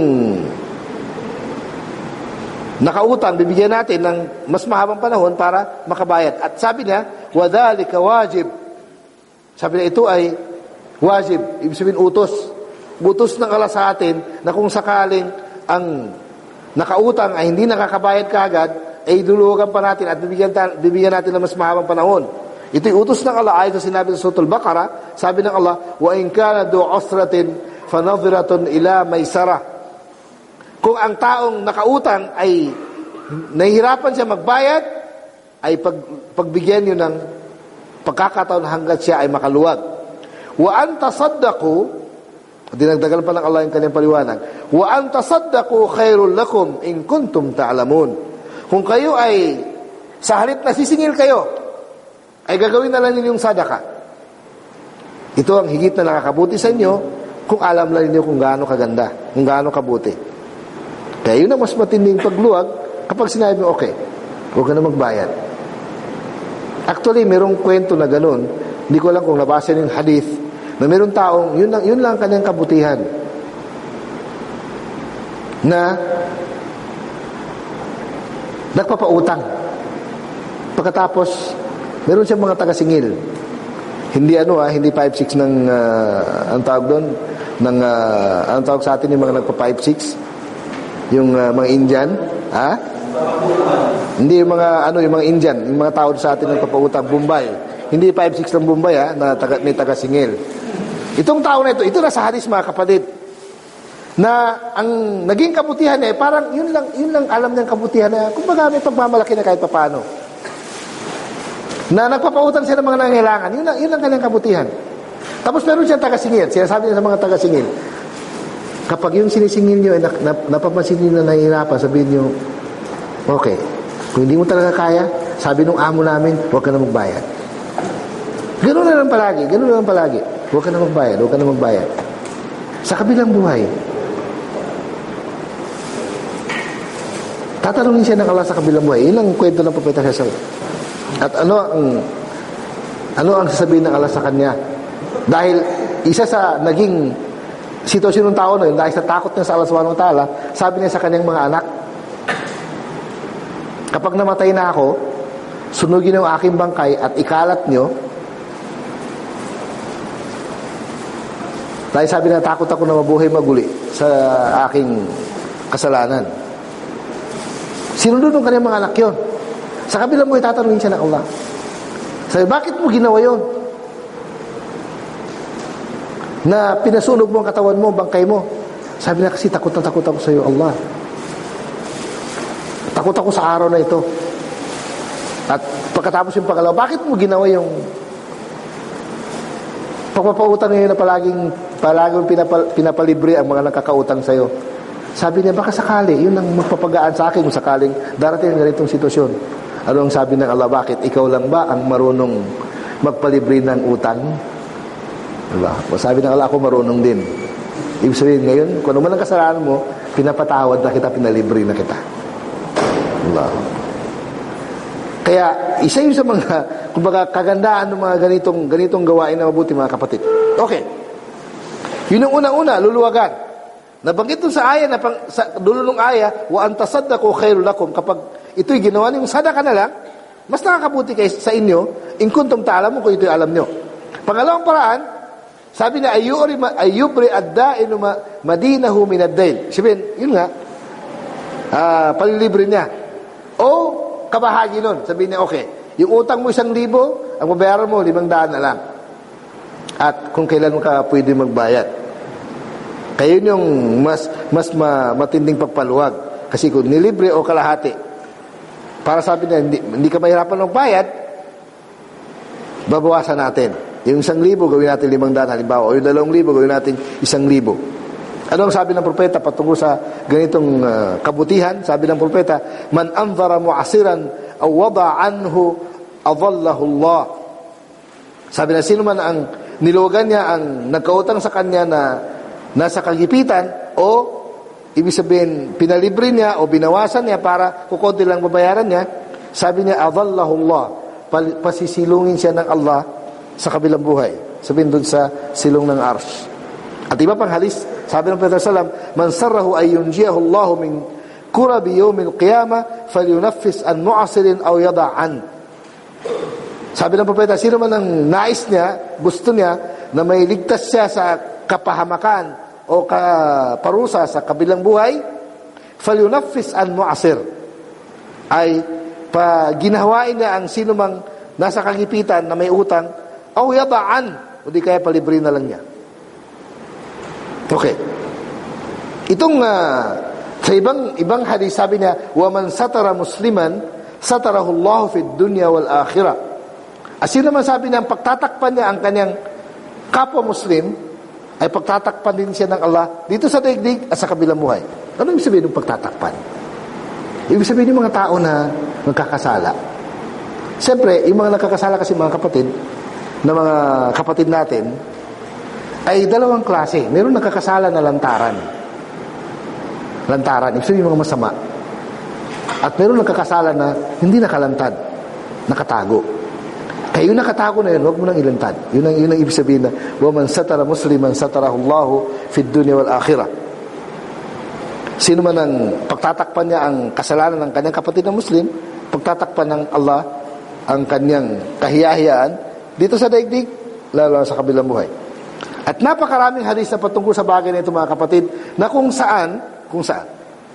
[SPEAKER 1] nakautang, bibigyan natin ng mas mahabang panahon para makabayad. At sabi niya, وَذَلِكَ wajib. Sabi niya, ito ay wajib. Ibig sabihin, utos. Utos ng Allah sa atin na kung sakaling ang nakautang ay hindi nakakabayad kaagad, ay duluwagan pa natin at bibigyan, bibigyan natin ng mas mahabang panahon. Ito'y utos ng Allah ayon sa sinabi sa Surah Al-Baqarah. Sabi ng Allah, وَإِنْ كَانَ ذُو عُسْرَةٍ فَنَظِرَةٌ إِلَى مَيْسَرَةٍ. Kung ang taong nakautang ay nahihirapan siya magbayad, ay pag, pagbigyan yun ng pagkakataon hanggat siya ay makaluwag. Wa an tasaddaqu, dinagdagan pa ng Allah yung kanyang paliwanag, wa an tasaddaqu khairul lakum in kuntum ta'lamun. Kung kayo ay sa halip na sisingil kayo, ay gagawin na lang ninyong sadaka. Ito ang higit na nakakabuti sa inyo kung alam lang ninyo kung gaano kaganda, kung gaano kabuti. Kaya yun ang mas matinding pagluwag kapag sinabi mo, okay, huwag ka na magbayad. Actually, merong kwento na ganun. Hindi ko lang kung nabasa yung hadith na merong taong, yun lang, yun lang kanyang kabutihan. Na nagpapautang. Pagkatapos, meron siyang mga taga-singil. Hindi ano ah, hindi five six ng, uh, ang tawag doon, ng, uh, ang tawag sa atin yung mga nagpa five six. Yung uh, mga Indian, ha? Hindi yung mga ano, yung mga Indian, yung mga tao sa atin ng papautang, Bombay. Hindi five six ng Bombay, ha, na taga, may taga-singil. Itong tao na ito, ito na sa hadis mga kapatid. Na ang naging kabutihan niya, eh, parang yun lang, yun lang alam niyang kabutihan na, kumbaga may pagmamalaki na kahit papaano. Na nagpapautang siya ng mga nangangailangan, yun lang, yun lang kanyang kabutihan. Tapos meron siyang taga-singil, sinasabi niya sa mga taga-singil, kapag yung sinisingil nyo ay nap, nap, napapansin nyo na nahihirapan, sabihin nyo, okay, kung hindi mo talaga kaya, sabi nung amo namin, huwag ka na magbayad. Ganun na lang palagi, ganun na lang palagi. Huwag ka na magbayad, huwag ka na magbayad. Sa kabilang buhay, tatanungin siya ng Allah sa kabilang buhay. Yun ang kwento ng Propeta Cesar. At ano ang ano ang sasabihin ng Allah sa kanya? Dahil isa sa naging sitwasyon ng tao na yun, dahil sa takot niya sa Allah subhanahu wa ta'ala, sabi niya sa kanyang mga anak, kapag namatay na ako, sunugin niyo ang aking bangkay at ikalat niyo. Dahil sabi na, takot ako na mabuhay maguli sa aking kasalanan. Sinunod ng kanyang mga anak yun. Sa kabilang mo, itatanungin siya ng Allah. Sabi, bakit mo ginawa yun? Na pinasunog mo ang katawan mo, bangkay mo. Sabi na, kasi takot na takot ako sa iyo, Allah. Takot ako sa araw na ito. At pagkatapos yung pangalawa, bakit mo ginawa yung pagpapautang ngayon na palaging, palaging pinapal, pinapalibre ang mga nakakautang sa iyo? Sabi niya, baka sakali, yun ang magpapagaan sa akin kung sakaling darating ang ganitong sitwasyon. Ano ang sabi ng Allah, bakit? Ikaw lang ba ang marunong magpalibre ng utang? Diba? O sabi ng Allah, ako marunong din. Ibig sabihin ngayon, kung ano man ang kasalanan mo, pinapatawad na kita, pinalibre na kita. Diba? Kaya, isa yun sa mga, kumbaga, kagandaan ng mga ganitong, ganitong gawain na mabuti, mga kapatid. Okay. Yun ang unang-una, luluwagan. Nabanggit dun sa aya, na pang, sa dulo ng aya, wa an tasaddaqu khairul lakum, kapag ito'y ginawa niyong sadaka na lang, mas nakakabuti kayo sa inyo, in kuntum ta'lamun kung ito'y alam nyo. Pangalawang paraan, sabi na, ayuri, ayubri ad-da'inu madinahu min ad-dain. Sabihin, yun nga, uh, palilibre niya. O, kabahagi nun. Sabihin niya, okay, yung utang mo isang libo, ang mabayaran mo, limang daan na lang. At kung kailan mo ka pwede magbayad. Kaya yun yung mas, mas ma, matinding pagpaluwag. Kasi kung nilibre o kalahati, para sabi niya, hindi, hindi ka mahirapan magbayad, babawasan natin. Yung isang libo, gawin natin limang daan, halimbawa. O yung dalawang libo, gawin natin isang libo. Ano ang sabi ng propeta patungkol sa ganitong uh, kabutihan? Sabi ng propeta, man anzara mu'asiran aw wada anhu adallahu Allah. Sabi na, sino man ang nilugan niya, ang nagkautang sa kanya na nasa kagipitan, o ibig sabihin, pinalibre niya o binawasan niya para kukunti lang babayaran niya, sabi niya, adallahu Allah. Pasisilungin siya ng Allah sa kabilang buhay. Sabihin doon sa silong ng arsh. At iba pang halis, sabi ng Propeta sallam, man sarrahu ay yunjiyahu Allah min kurabi yawmil qiyamah falyunaffis an mu'asirin aw yada'an. Sabi ng Propeta, sino man ang nais niya, gusto niya na may ligtas siya sa kapahamakan o kaparusa sa kabilang buhay, falyunaffis an mu'asir, ay pa ginawain niya ang sino mang nasa kagipitan na may utang, aw yada'an, o di kaya palibre na lang niya. Okay. Itong uh, sa ibang ibang hadis, sabi niya, wa man satara musliman satarahu Allah fid dunya wal akhirah. Asino naman sabi niya, ang pagtatakpan niya ang kanyang kapwa Muslim, ay pagtatakpan din siya ng Allah dito sa daigdig at sa kabilang buhay. Ano ibig sabihin ng pagtatakpan? Ibig sabihin ng mga tao na nagkakasala. Siyempre, yung mga nagkakasala kasi mga kapatid, na mga kapatid natin, ay dalawang klase. Meron nagkakasala na lantaran. Lantaran, ibig sabihin mga masama. At meron nagkakasala na hindi nakalantad, nakatago. Kaya yung nakatago na yun, huwag mo nang ilantad. Yun ang, yun ang ibig sabihin na, wa man satara musliman satarahu Allahu fid dunya wal akhirah. Sino man ang pagtatakpan niya ang kasalanan ng kanyang kapatid na Muslim, pagtatakpan ng Allah ang kanyang kahiyahiyaan dito sa daigdig, lalo sa kabilang buhay. At napakaraming hadis na patungkol sa bagay na ito, mga kapatid, na kung saan, kung saan,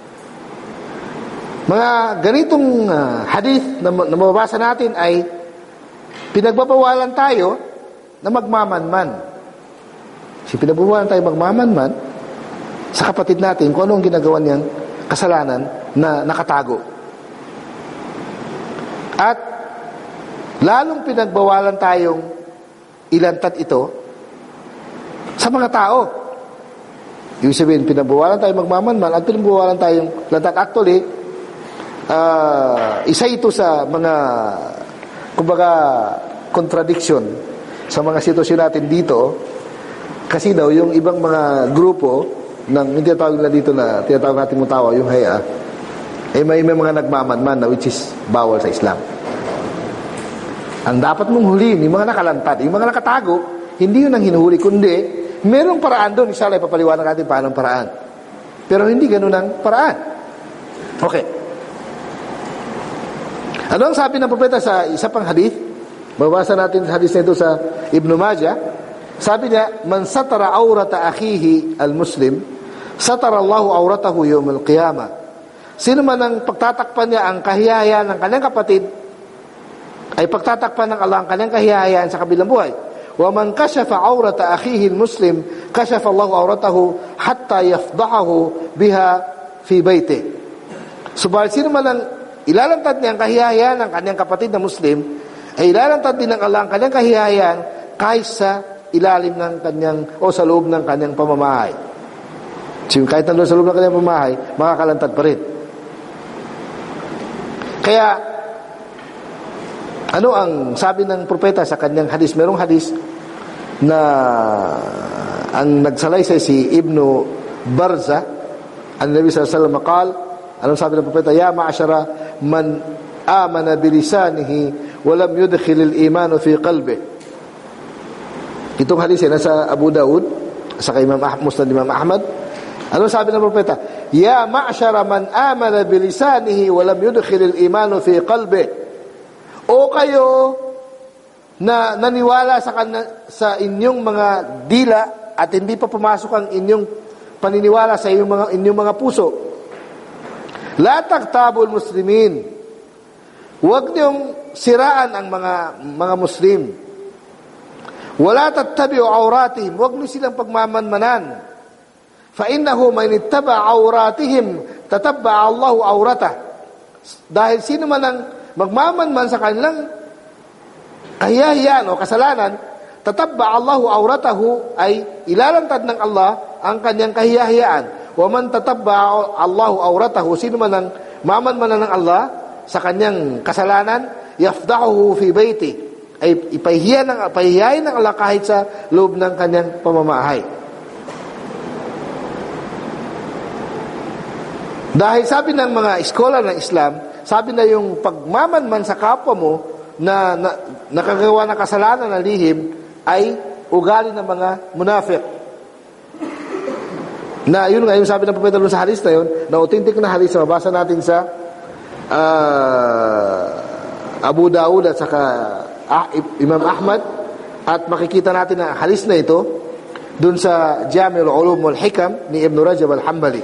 [SPEAKER 1] mga ganitong uh, hadis na, na mababasa natin ay pinagbabawalan tayo na magmamanman. Si pinagbabawalan tayo magmamanman sa kapatid natin kung ano ang ginagawa niyang kasalanan na nakatago. At lalong pinagbawalan tayong ilantad ito sa mga tao. Ibig sabihin, pinagbawalan tayong magmamanman at pinagbawalan tayong lantad. Actually, uh, isa ito sa mga, kumbaga, contradiction sa mga sitwasyon natin dito, kasi daw yung ibang mga grupo ng, hindi tinatawag na dito na tinatawag natin mutawa, yung haya, eh may, may mga nagmamanman na which is bawal sa Islam. Ang dapat mong huliin, yung mga nakalantad, yung mga nakatago, hindi yun ang hinuhuli, kundi merong paraan doon. Isa lang ipapaliwanag natin paano ang paraan. Pero hindi ganun ang paraan. Okay. Ano ang sabi ng propeta sa isa pang hadith? Babasa natin hadith na ito sa Ibn Majah. Sabi niya, man satara awrata akhihi al-muslim, satara Allahu awratahu yawm al-qiyamah. Sino man ang pagtatakpan niya ang kahiyayan ng kanyang kapatid, ay pagtatakpan ng Allah ang kanyang kahihiyan sa kabilang buhay. Wa man kashafa awrata akhihi al-muslim, kashafa Allahu awratahu hatta yafdahahu biha fi baiti. Subalit sino man ang ilalantad niya ang kahihiyan ng kanyang kapatid na Muslim, ay ilalantad din ng Allah ang kanyang kahihiyan kahit sa ilalim ng kanyang o sa loob ng kanyang pamamahay. So, kahit nandun sa loob ng kanyang pamamahay, makakalantad pa rin. Kaya ano ang sabi ng propeta sa kanyang hadis? Merong hadis na ang nagsalaysay si Ibn Barza, ang Nabi sallallahu alaihi wasallam qala, anong sabi ng propeta? Ya ma'ashara man amana bilisanihi wa lam yudkhil al-iman fi qalbihi. Itong hadis ay nasa Abu Daud, sa kay Imam Ahmad, Musnad Imam Ahmad. Anong sabi ng propeta? Ya ma'ashara man amana bilisanihi wa lam yudkhil al-iman fi qalbihi. O kayo na naniwala sa, kana, sa inyong mga dila at hindi pa pumasok ang inyong paniniwala sa inyong mga, inyong mga puso. La tagtabul muslimin. Huwag niyong siraan ang mga mga Muslim. Wala tattabi'u awratihim. Huwag niyo silang pagmamanmanan. Fa innahu man ittaba awratihim tatabba Allahu awratah. Dahil sino man ang magmamanman sa kanilang kahiyahiyan o kasalanan, tatabba Allahu awratahu, ay ilalantad ng Allah ang kanyang kahiyahiyaan. Wa man tatabba Allahu awratahu, sino man ang mamanmanan ng Allah sa kanyang kasalanan, yafdahuhu fi baiti, ay ipahihiyan ng pahihiyain ng Allah kahit sa loob ng kanyang pamamahay. Dahil sabi ng mga scholar ng Islam, sabi na yung pagmamanman sa kapwa mo na, na nakagawa ng kasalanan na lihim ay ugali ng mga munafik. Na yun nga yung sabi ng propeta sa hadis na yun, na authentic na hadis na mabasa natin sa uh, Abu Dawud at saka ah, Imam Ahmad, at makikita natin na hadis na ito dun sa Jami'ul Ulum wal Hikam ni Ibn Rajab al-Hanbali.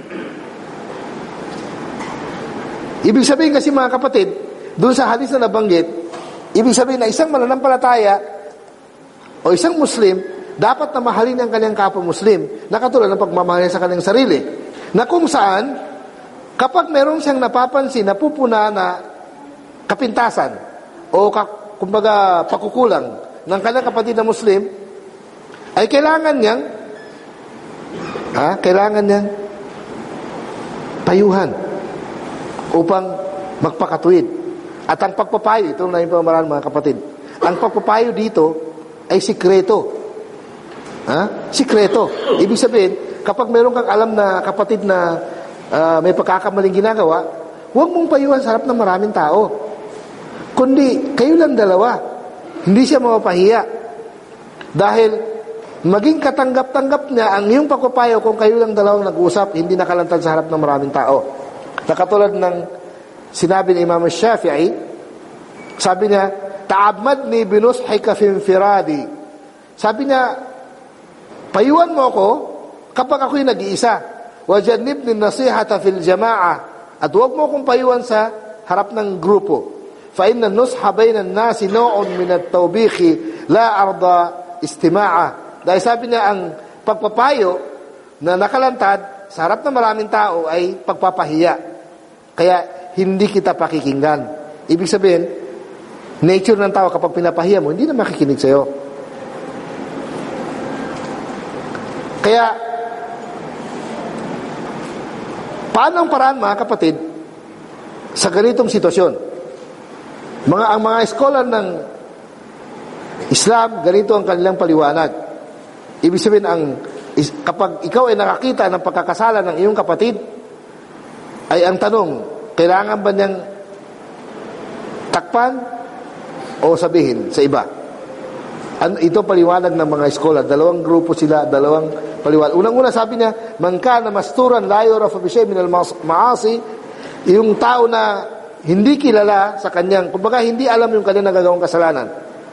[SPEAKER 1] Ibig sabihin kasi mga kapatid, dun sa hadis na nabanggit, ibig sabihin na isang mananampalataya o isang Muslim, dapat na mahalin ang kanyang kapwa Muslim, na katulad ng pagmamahal sa kanyang sarili. Na kung saan, kapag meron siyang napapansin, napupuna na kapintasan o kumbaga pakukulang ng kanyang kapatid na Muslim, ay kailangan niyang ha, kailangan niyang payuhan upang magpakatuwid. At ang pagpapayo, ito na yung pamamaraan mga kapatid, ang pagpapayo dito ay sikreto. Ha? Sikreto. Ibig sabihin, kapag meron kang alam na kapatid na uh, may pagkakamaling ginagawa, huwag mong payuhan sa harap ng maraming tao. Kundi, kayo lang dalawa. Hindi siya mapapahiya. Dahil, maging katanggap-tanggap niya ang iyong pagpapayo kung kayo lang dalawang nag-usap, hindi nakalantad sa harap ng maraming tao. Nakatulad ng sinabi ni Imam Shafi'i, sabi niya, ta'abmadni binushika fi infiradi. Sabi niya, payuhan mo ako kapag ako'y nag-iisa. Wajannibni nasihata fil jama'ah. At huwag mo akong payuhan sa harap ng grupo. Fa inna nusha bayna an-nasi naw'un min at-tawbihi la arda istima'a. Dahil sabi niya, ang pagpapayo na nakalantad sa harap ng maraming tao ay pagpapahiya. Kaya hindi kita pakikinggan. Ibig sabihin, nature ng tao kapag pinapahiya mo, hindi na makikinig sa'yo. Kaya, paano ang paraan mga kapatid sa ganitong sitwasyon? Mga, ang mga scholar ng Islam, ganito ang kanilang paliwanag. Ibig sabihin, ang, kapag ikaw ay nakakita ng pagkakasala ng iyong kapatid, ay ang tanong, kailangan ba niyang takpan o sabihin sa iba? Ano, ito paliwanag ng mga scholar. Dalawang grupo sila, dalawang paliwanag. Unang-una sabi niya, man kana masturan la yurafu bi shay' min al-ma'asi, yung tao na hindi kilala sa kanyang, kumbaga hindi alam yung kanyang nagagawang kasalanan.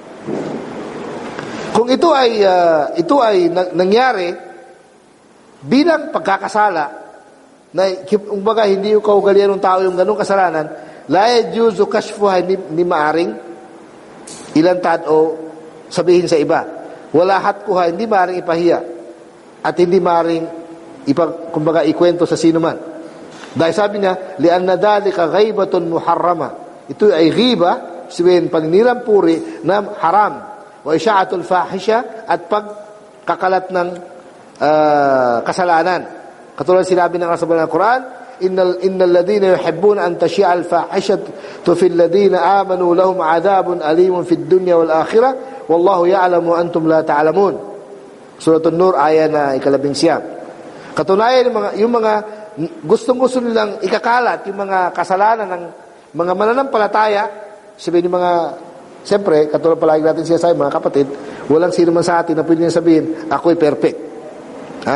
[SPEAKER 1] Kung ito ay uh, ito ay na- nangyari bilang pagkakasala, na kumbaga hindi yung kaugalian ng tao yung ganung kasalanan, la yajuzu kashfuha, hindi, hindi maaring ilantad o sabihin sa iba. Wala hatkuha, hindi maaring ipahiya. At hindi maaring ipag, kumbaga ikwento sa sino man. Dahil sabi niya, lianna dhalika ghaibatun muharrama. Ito ay ghiba, sabihin paninirang puri na haram. Wa isya'atul fahisha, at pagkakalat ng uh, kasalanan. Katulad sinabi ng Rasul ng Quran, innal innal ladina yuhibbuna an tashi'a al-fahishatu fil ladina amanu lahum 'adabun alimun fid dunya wal akhirah wallahu ya'lamu antum la ta'lamun. Surah An-Nur aya na ikalabing siyam. Katunayan yung mga yung mga gustong-gusto nilang ikakalat yung mga kasalanan ng mga mananampalataya, sabihin ng mga, siyempre, katulad palagi natin siya sa mga kapatid, walang sino man sa atin na pwede niya sabihin, ako'y perfect. Ha?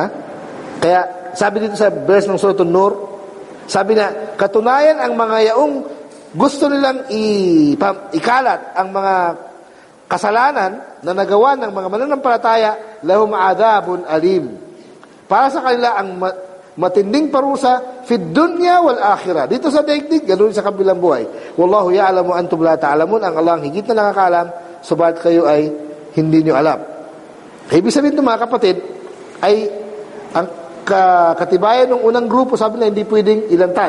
[SPEAKER 1] Kaya, sabi dito sa verse ng Surah An-Nur, sabi na, katunayan ang mga yaong gusto nilang ipam, ikalat ang mga kasalanan na nagawa ng mga mananampalataya, lahum adhabun alim. Para sa kanila ang matinding parusa fid dunya wal akhirah. Dito sa daigdig, ganoon sa kabilang buhay. Wallahu ya'lamu antum la ta'lamun. Ang Allah ang higit na nakakaalam, subalit kayo ay hindi nyo alam. Ibig sabihin ito mga kapatid, ay ang katibayan ng unang grupo, sabi na hindi pwedeng ilantad.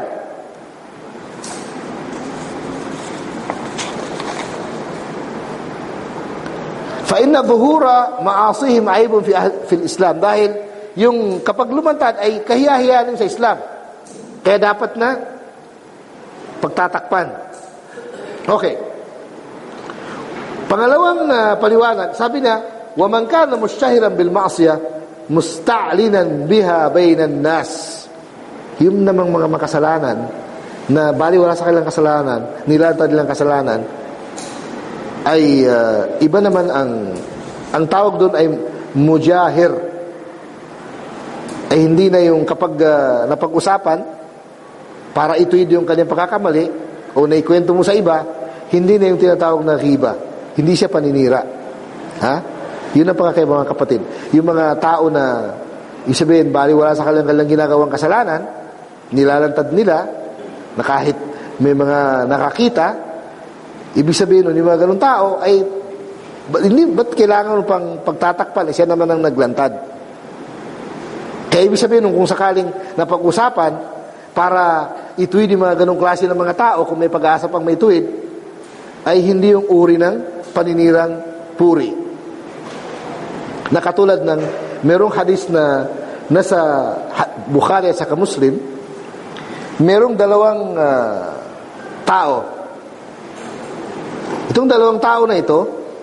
[SPEAKER 1] Fa inna dhuhura ma'asihim aibun fi fil Islam, dahil yung kapag lumantad ay kahiya-hiya sa Islam. Kaya dapat na pagtatakpan. Okay. Pangalawang uh, paliwanag, sabi niya, wa man kana mustahiran bil ma'siyah musta'linan biha bainan nas. Yung namang mga makasalanan na bali wala sa kanilang kasalanan, nilantad nilang kasalanan, ay uh, iba naman ang ang tawag doon ay mujahir. Ay hindi na yung kapag uh, napag-usapan para ituwid yung kanyang pagkakamali o naikwento mo sa iba, hindi na yung tinatawag na riba. Hindi siya paninira. Ha? Yun ang pagkakaiba mga kapatid. Yung mga tao na yung sabihin, bali wala sa kanilang ginagawang kasalanan, nilalantad nila na kahit may mga nakakita, ibig sabihin nun, yung mga ganun tao ay hindi, ba't kailangan pang pagtatakpan? Eh, siya naman ang naglantad. Kaya ibig sabihin nun, kung sakaling napag-usapan para ituwid yung mga ganung klase ng mga tao, kung may pag-asa pang may tuwid, ay hindi yung uri ng paninirang puri. Na katulad ng merong hadis na nasa Bukhari at saka Muslim, merong dalawang uh, tao. Itong dalawang tao na ito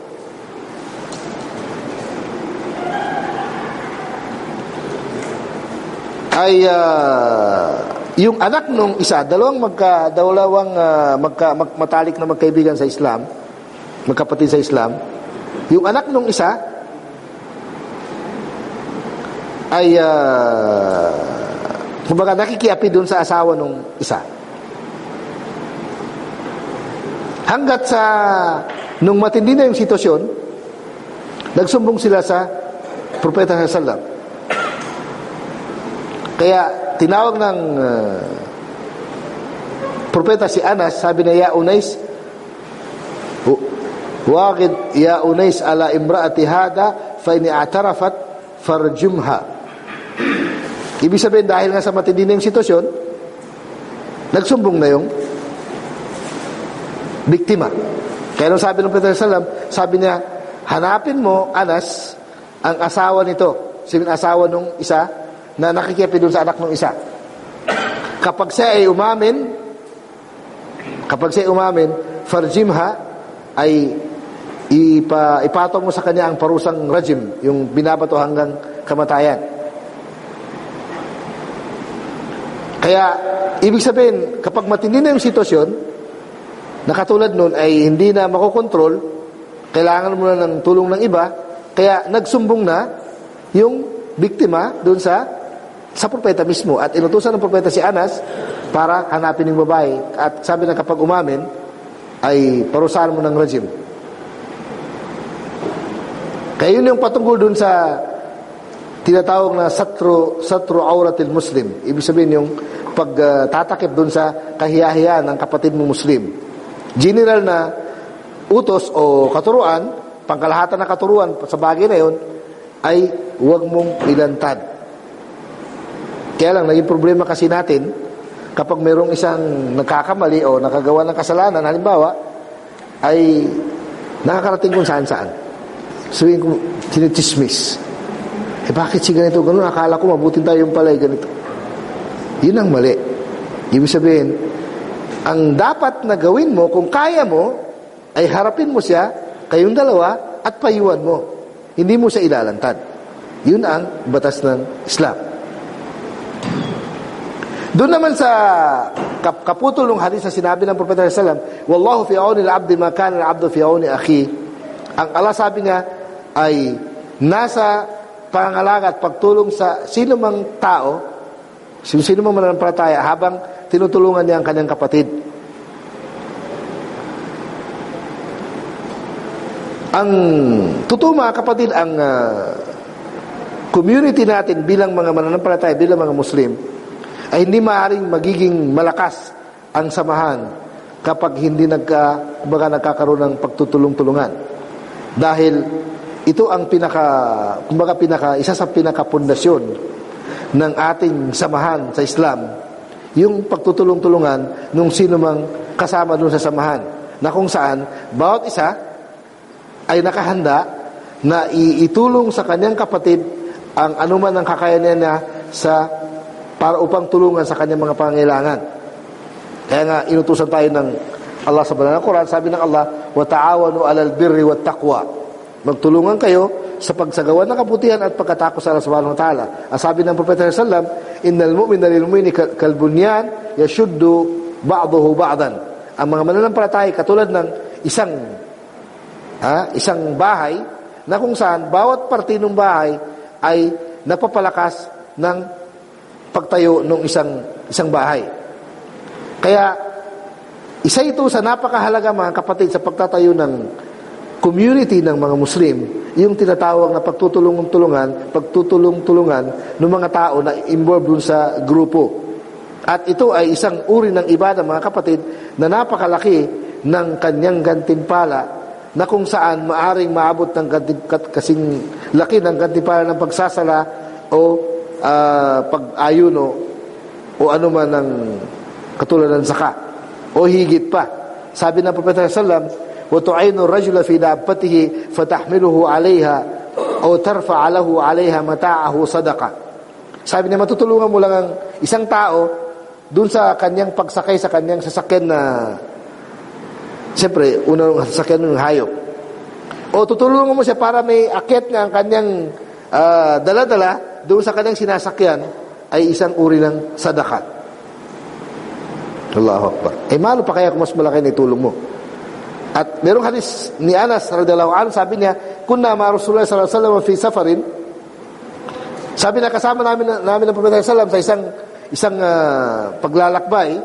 [SPEAKER 1] ay uh, yung anak nung isa, dalawang magka dalawang uh, magka mag, matalik na magkaibigan sa Islam, magkapatid sa Islam. Yung anak nung isa ay uh, kumbaga nakikiapi doon sa asawa nung isa. Hanggat sa nung matindi na yung sitwasyon, nagsumbong sila sa Propeta sallallahu alaihi wasallam. Kaya tinawag ng uh, propeta si Anas, sabi na, ya Unais, waqid ya Unais ala imraati hada fa in i'tarafat farjumha. Ibig sabihin, dahil nga sa matindi na yung sitwasyon, nagsumbong na yung biktima. Kaya nung sabi ng Propeta sallallahu alaihi wasallam, sabi niya, hanapin mo, Anas, ang asawa nito, sabihin asawa nung isa na nakikipi doon sa anak ng isa. Kapag siya ay umamin, kapag siya ay umamin, farjimha, ay ipa, ipatong mo sa kanya ang parusang rajim, yung binabato hanggang kamatayan. Kaya, ibig sabihin, kapag matindi na yung sitwasyon, na katulad nun ay hindi na makokontrol, kailangan mo na ng tulong ng iba, kaya nagsumbong na yung biktima doon sa sa propeta mismo, at inutusan ng propeta si Anas para hanapin yung babae, at sabi na kapag umamin ay parusahan mo ng rajim. Kaya yun yung patungkol doon sa tinatawag na satru satru auratil muslim. Ibig sabihin yung pagtatakip uh, doon sa kahiyahiyan ng kapatid mo Muslim. General na utos o katuruan, pangkalahatan na katuruan sa bagay na yun ay huwag mong ilantad. Kaya lang, naging problema kasi natin, kapag mayroong isang nagkakamali o nakagawa ng kasalanan, halimbawa, ay nakakarating kung saan-saan. So, yung sinichismis. Eh, bakit si ganito? Ganun, akala ko mabuting tayo yung palay ganito. Yun ang mali. Ibig sabihin, ang dapat na gawin mo, kung kaya mo, ay harapin mo siya, kayong dalawa, at payuhan mo. Hindi mo siya ilalantad. Yun ang batas ng Islam. Doon naman sa kap kaputol ng hadis na sinabi ng Propeta sallallahu alaihi wasallam, wallahu fi auni al-'abdi ma kana al-'abdu fi auni akhi. Ang Allah, sabi niya, ay nasa pangangalaga at pagtulong sa sino mang tao, sino, sino mang mananampalataya habang tinutulungan niya ang kanyang kapatid. Ang totoo mga kapatid, ang uh, community natin bilang mga mananampalataya, bilang mga Muslim, ay hindi maaaring magiging malakas ang samahan kapag hindi nagka, kumbaga nagkakaroon ng pagtutulong-tulungan. Dahil ito ang pinaka, kumbaga pinaka, isa sa pinaka-pundasyon ng ating samahan sa Islam, yung pagtutulong-tulungan nung sino mang kasama dun sa samahan, na kung saan bawat isa ay nakahanda na iitulong sa kanyang kapatid ang anuman ang kakayanan niya sa para upang tulungan sa kanyang mga pangangailangan. Kaya nga inutusan tayo ng Allah sa banal na Quran, sabi ng Allah, wa ta'awanu 'alal birri wat taqwa. Magtulungan kayo sa pagsagawa ng kabutihan at pagkatakot sa Allah subhanahu wa ta'ala. Ang sabi ng Propeta sallallahu alaihi wasallam, innal mu'mina lil mu'mini kal bunyan yashuddu ba'dahu ba'dan. Ang mga mananampalataya katulad ng isang ha, isang bahay na kung saan bawat parte ng bahay ay nagpapalakas ng pagtayo ng isang isang bahay. Kaya isa ito sa napakahalaga mga kapatid sa pagtatayo ng community ng mga Muslim, yung tinatawag na pagtutulong-tulungan, pagtutulong-tulungan ng mga tao na involved dun sa grupo. At ito ay isang uri ng ibada mga kapatid na napakalaki ng kanyang gantimpala, na kung saan maaring maabot ng kasing laki ng gantimpala ng pagsasala o uh, pag-ayuno o anuman ng katulad ng zaka o higit pa. Sabi ng Propeta sallallahu alaihi wasallam, wa tu'inu ar-rajula fi dabbatihi fatahmiluhu 'alayha aw tarfa'a lahu 'alayha mata'ahu sadaqa. Sabi niya, matutulungan mo lang ang isang tao dun sa kanyang pagsakay sa kanyang sasakyan na siyempre, unang sasakyan ng hayop. O tutulungan mo siya para may akyat nga ang kanyang uh, dala-dala doon sa kanyang sinasakyan ay isang uri ng sadaka. Allahu Akbar. Eh, malo pa kaya kung mas malaki na itulong mo? At merong hadis ni Anas radhiyallahu anhu, sabi niya, kunna ma Rasulullah sallallahu alaihi wasallam fi safarin. Sabi na kasama namin namin ng Propeta sallallahu alaihi wasallam sa isang isang uh, paglalakbay.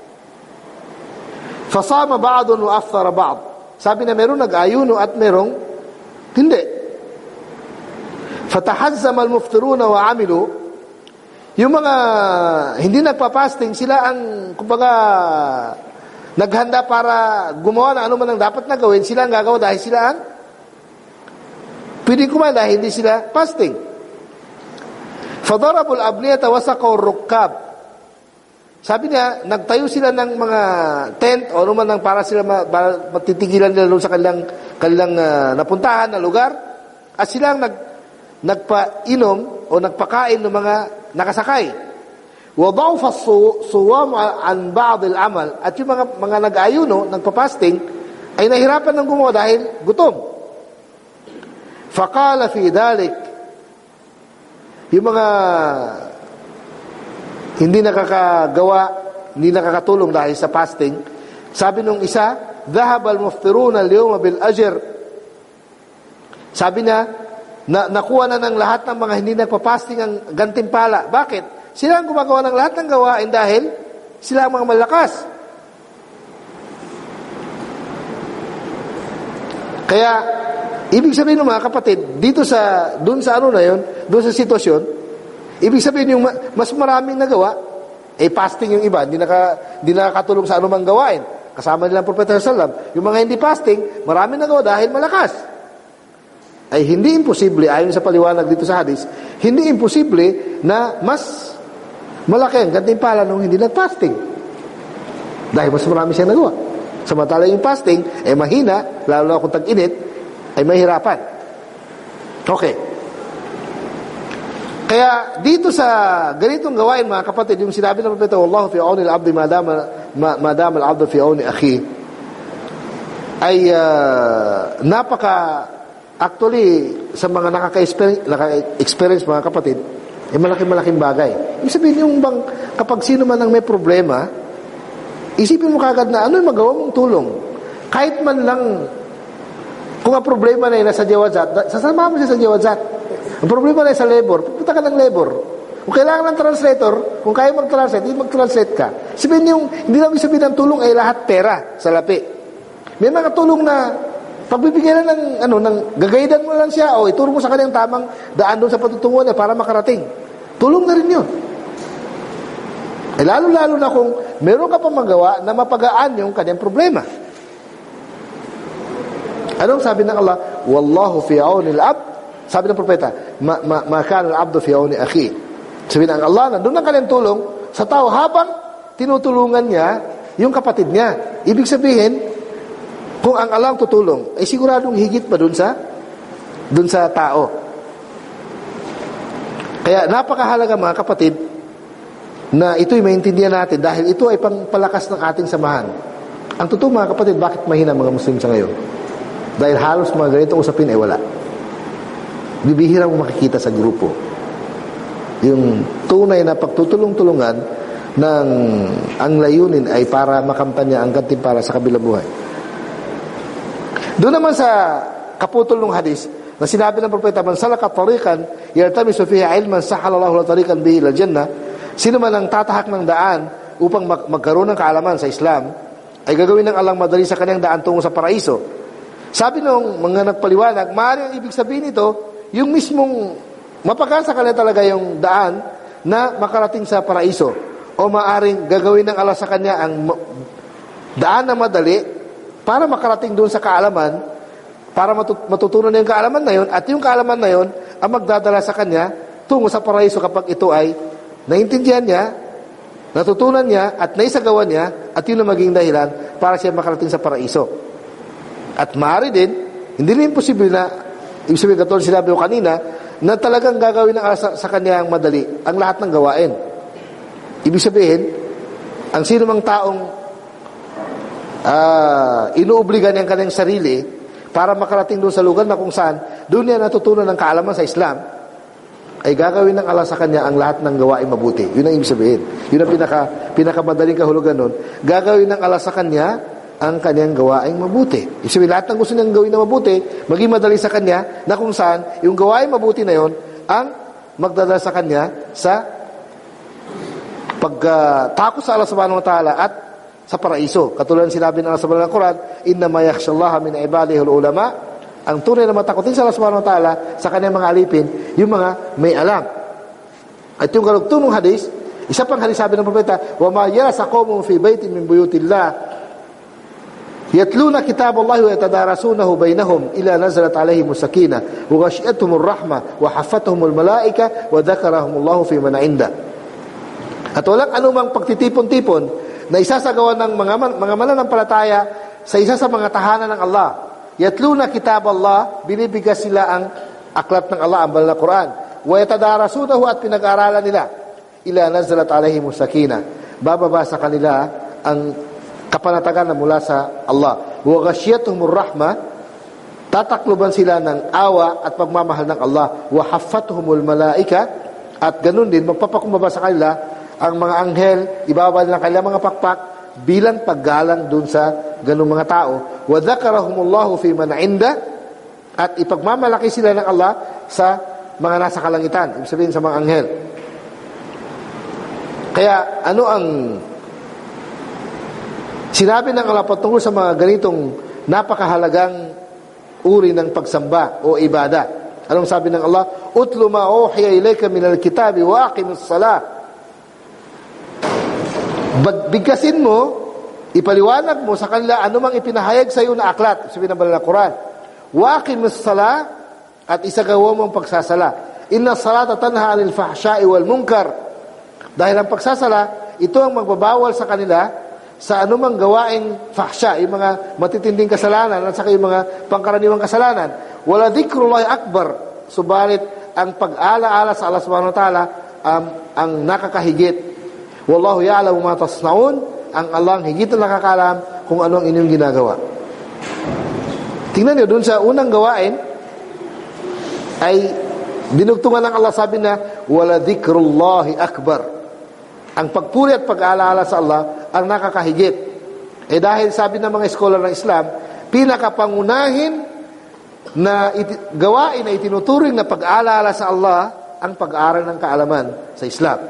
[SPEAKER 1] Fasama ba'dun wa afthara ba'd. Sabi na meron nag-ayuno at merong hindi. Fatahazzama al-muftiruna wa 'amilu. Yung mga hindi nagpa-fasting, sila ang kumbaga naghanda para gumawa ng anuman ang dapat na gawin, sila ang gagawa dahil sila ang pwede kumain dahil hindi sila fasting. Fadarabul abniyata wasaqaw ar-rukkab. Sabi niya, nagtayo sila ng mga tent o ano man para sila para matitigilan nila doon sa kanilang, kanilang uh, napuntahan na lugar. At sila ang nag, nagpainom o nagpakain ng mga nakasakay. وَضَعُفَ الصُّوَامُ عَنْ بَعْضِ الْعَمَلِ. At yung mga, mga nag-ayuno, nagpa-fasting, ay nahirapan ng gumawa dahil gutom. فَقَالَ فِي ذَلِكَ. Yung mga hindi nakakagawa, hindi nakakatulong dahil sa fasting, sabi nung isa, ذَهَبَ الْمُفْتِرُونَ الْيَوْمَ بِالْأَجْرِ. Sabi niya, na, nakuha na ng lahat ng mga hindi nagpa-fasting ang gantimpala. Bakit? Sila ang gumagawa ng lahat ng gawain dahil sila ang mga malakas. Kaya, ibig sabihin ng mga kapatid, dito sa, dun sa ano na yun, dun sa sitwasyon, ibig sabihin yung mas maraming nagawa, eh fasting yung iba, hindi, naka, hindi nakakatulong sa anumang gawain. Kasama nila ang Propeta sallallahu alaihi wasallam. Yung mga hindi fasting, maraming nagawa dahil malakas. Ay hindi imposible, ayon sa paliwanag dito sa hadis, hindi imposible na mas malaki ang gantimpala nung hindi nag-fasting. Dahil mas marami siyang nagawa. Samantala yung fasting, eh mahina, lalo na kung tag-init, ay mahirapan. Okay. Kaya dito sa ganitong gawain mga kapatid, yung sinabi ng Propeta, Wallahu fi auni al-abdi madama madama al-abdu fi auni akhi, ay uh, napaka actually sa mga nakaka-experience, nakaka-experience mga kapatid, ay malaki-malaking bagay. Ibig sabihin yung bang kapag sino man ang may problema, isipin mo kagad na ano yung magawa mong tulong. Kahit man lang kung ang problema na yun nasa Jawazat, sasama mo siya sa Jawazat. Ang problema na sa labor, pupunta ka ng labor. Kung kailangan ng translator, kung kaya mag-translate, hindi mag-translate ka. Sabihin yung, hindi lang sabihin ng tulong ay lahat pera sa lapi. May mga tulong na Pagbibigyan na ng, ano, ng, gagaydan mo lang siya, o ituro mo sa kanyang tamang daan doon sa patutunguhan niya para makarating. Tulong na rin yun. Eh, lalo-lalo na kung meron ka pa magawa na mapagaan yung kanyang problema. Anong sabi ng Allah? Wallahu fi auni al-abd. Sabi ng propeta, ma, ma, ma kana al-abdu fi auni akhi. Sabi ng Allah, nandun ang kanyang tulong sa tao habang tinutulungan niya yung kapatid niya. Ibig sabihin, kung ang Allah ang tutulong, ay siguradong higit pa dun sa dun sa tao. Kaya napakahalaga mga kapatid na ito'y maintindihan natin dahil ito ay pangpalakas ng ating samahan. Ang totoo mga kapatid, bakit mahina mga Muslim sa ngayon? Dahil halos mga ganitong usapin ay wala. Bibihira mo makikita sa grupo yung tunay na pagtutulong-tulungan ng ang layunin ay para makampanya ang gantimpala sa kabilang buhay. Doon naman sa kaputol ng hadis na sinabi ng propeta, man salaka tariqan yaltamisu fihi ilman sahala Allahu lahu tariqan bihi ila jannah. Sino man ang tatahak ng daan upang mag- magkaroon ng kaalaman sa Islam, ay gagawin ng Allah madali sa kanyang daan tungo sa paraiso. Sabi nung mga nagpaliwanag, maaaring ibig sabihin nito, yung mismong mapagaan sa kanya talaga yung daan na makarating sa paraiso. O maaaring gagawin ng Allah sa kanya ang daan na madali para makarating doon sa kaalaman, para matut- matutunan niya yung kaalaman na yun, at yung kaalaman na yun ang magdadala sa kanya tungo sa paraiso kapag ito ay naintindihan niya, natutunan niya, at naisagawa niya, at yun ang maging dahilan para siya makarating sa paraiso. At maaari din, hindi rin imposible na, ibig sabihin katulad sinabi ko kanina, na talagang gagawin ng sa, sa kanya ang madali, ang lahat ng gawain. Ibig sabihin, ang sino mang taong Uh, inuobliga niya ang kanyang sarili para makarating doon sa lugar na kung saan doon niya natutunan ng kaalaman sa Islam, ay gagawin ng Allah sa kanya ang lahat ng gawain mabuti. Yun ang ibig sabihin. Yun ang pinaka, pinakamadaling kahulugan nun. Gagawin ng Allah sa kanya ang kanyang gawain mabuti. Ibig sabihin, lahat ng gusto niyang gawin na mabuti, maging madali sa kanya na kung saan yung gawain mabuti na yun ang magdadala sa kanya sa pagtakot uh, sa Allah subhanahu wa ta'ala at sa paraiso. Katulad ng sinabi ng Allah sa Banal na Quran, innama yakhshallaha min ibadihi al-ulama. Ang tunay na matakotin sa Allah subhanahu wa ta'ala sa kanyang mga alipin, yung mga may alam. At yung karugtong ng hadis, isa pang hadis sabi ng propeta, wa ma yasa qawmun fi baytin min buyutillah yatluna kitaballahi wa yatadarasunahu bainahum ila nazalat alaihim as-sakinah wa ghashiyatuhumur rahmah wa haffathumul malaika wa dhakarahumullahu fi man 'inda. At walang anumang pagtitipon-tipon na isasagawa ng mga, mga mananampalataya sa isa sa mga tahanan ng Allah. Yatluna kitab Allah, binibigas sila ang aklat ng Allah, ang banal na Quran. Wa yatadarasunahu, at pinag-aaralan nila. Ila nazalat alaihimus sakinah. Bababa sa kanila ang kapanatagan na mula sa Allah. Wa ghashiyatuhumur rahmah, tatakluban sila ng awa at pagmamahal ng Allah. Wa haffatuhumul malaika, at ganun din magpapakumbaba sa kanila ang mga anghel, ibababa ng kanilang mga pakpak bilang paggalang dun sa ganung mga tao. Wa dhakarahumullahu fi man 'inda, at ipagmamalaki sila ng Allah sa mga nasa kalangitan, ibig sabihin sa mga anghel. Kaya ano ang sinabi ng Allah patungkol sa mga ganitong napakahalagang uri ng pagsamba o ibada? Anong sabi ng Allah? Utlu ma uhiya ilayka minal kitabi wa aqimus salah. Bigkasin mo, ipaliwanag mo sa kanila anumang ipinahayag sa iyo na aklat, sabi ng Banal na Quran. Wa aqimus salah, at isagawa mo ang pagsasala. Inna salata tanha 'anil fahsya'i wal munkar. Dahil ang pagsasala, ito ang magbabawal sa kanila sa anumang gawaing fahsya, yung mga matitinding kasalanan at saka yung mga pangkaraniwang kasalanan. Wala dhikrullahi akbar, subalit ang pag-ala-ala sa Allah subhanahu wa ta'ala um, ang nakakahigit. Wallahu ya'lamu ma tasna'un, ang Allah ang higit na nakakaalam kung ano ang inyong ginagawa. Tingnan niyo, dun sa unang gawain ay dinugtungan ng Allah, sabi na wala dhikrullahi akbar. Ang pagpuri at pag-aalaala sa Allah ang nakakahigit. Eh dahil sabi ng mga scholar ng Islam, pinakapangunahin na iti- gawain na itinuturing na pag-aalaala sa Allah ang pag-aaral ng kaalaman sa Islam.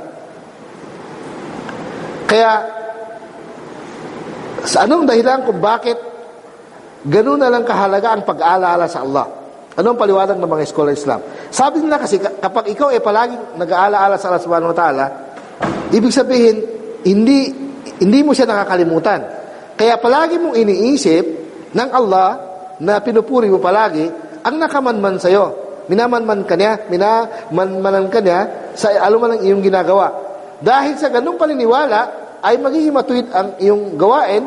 [SPEAKER 1] Kaya, sa anong dahilan kung bakit Ganun na lang kahalaga ang pag-aalaala sa Allah. Ano ang paliwanag ng mga scholar Islam? Sabi nila kasi kapag ikaw ay palaging nag-aalaala sa Allah subhanahu wa ta'ala, ibig sabihin, hindi, hindi mo siya nakakalimutan. Kaya palagi mong iniisip ng Allah na pinupuri mo palagi ang nakamanman sa'yo. Minamanman ka niya, minamanmanan ka niya sa aluman ng iyong ginagawa. Dahil sa ganung paniniwala, ay magiging matuwid ang iyong gawain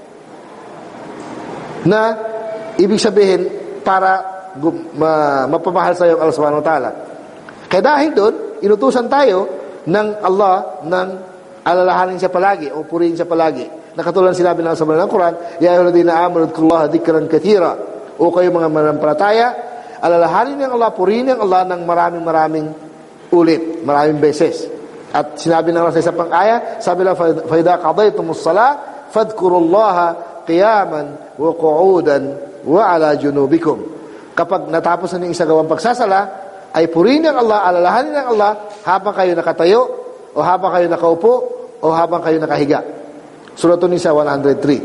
[SPEAKER 1] na ibig sabihin para ma, mapamahal sa iyo ang Allah subhanahu wa ta'ala. Kaya dahil doon, inutusan tayo ng Allah ng alalahanin siya palagi o purihin siya palagi. Nakatulad sinabi ng Allah ng Quran, Ya ayyuhalladhina amanu dhkurullaha dhikran katsira. O kayo mga mananampalataya, alalahanin ng Allah, purihin ng Allah ng maraming-maraming ulit, maraming beses. At sinabi ng Allah sa isang pang-aya, sabi lang, fa idza qadaytumus salah fadhkurullaha qiyaman wa qu'udan wa ala junubikum. Kapag natapos na ng isagawang pagsasala, ay purihin ng Allah, alalahanin ng Allah habang kayo nakatayo, o habang kayo nakaupo, o habang kayo nakahiga. Surah An-Nisa one oh three.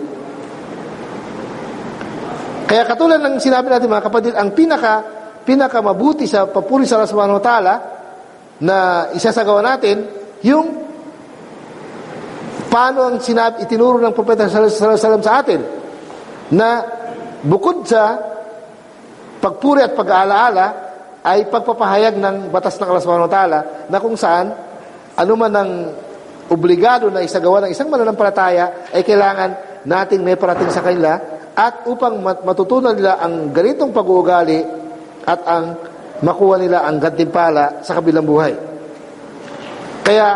[SPEAKER 1] Kaya katulad ng sinabi natin mga kapatid, ang pinaka, pinaka mabuti sa papuri sa Allah subhanahu wa ta'ala na isasagawa natin, yung paano ang sinabi, itinuro ng Propeta sallallahu alaihi wasallam sa atin, na bukod sa pagpuri at pag-aalaala ay pagpapahayag ng batas ng Allah subhanahu wa ta'ala na kung saan anuman ang obligado na isagawa ng isang mananampalataya ay kailangan nating may parating sa kanila at upang matutunan nila ang ganitong pag-uugali at ang makuha nila ang gantimpala sa kabilang buhay. Kaya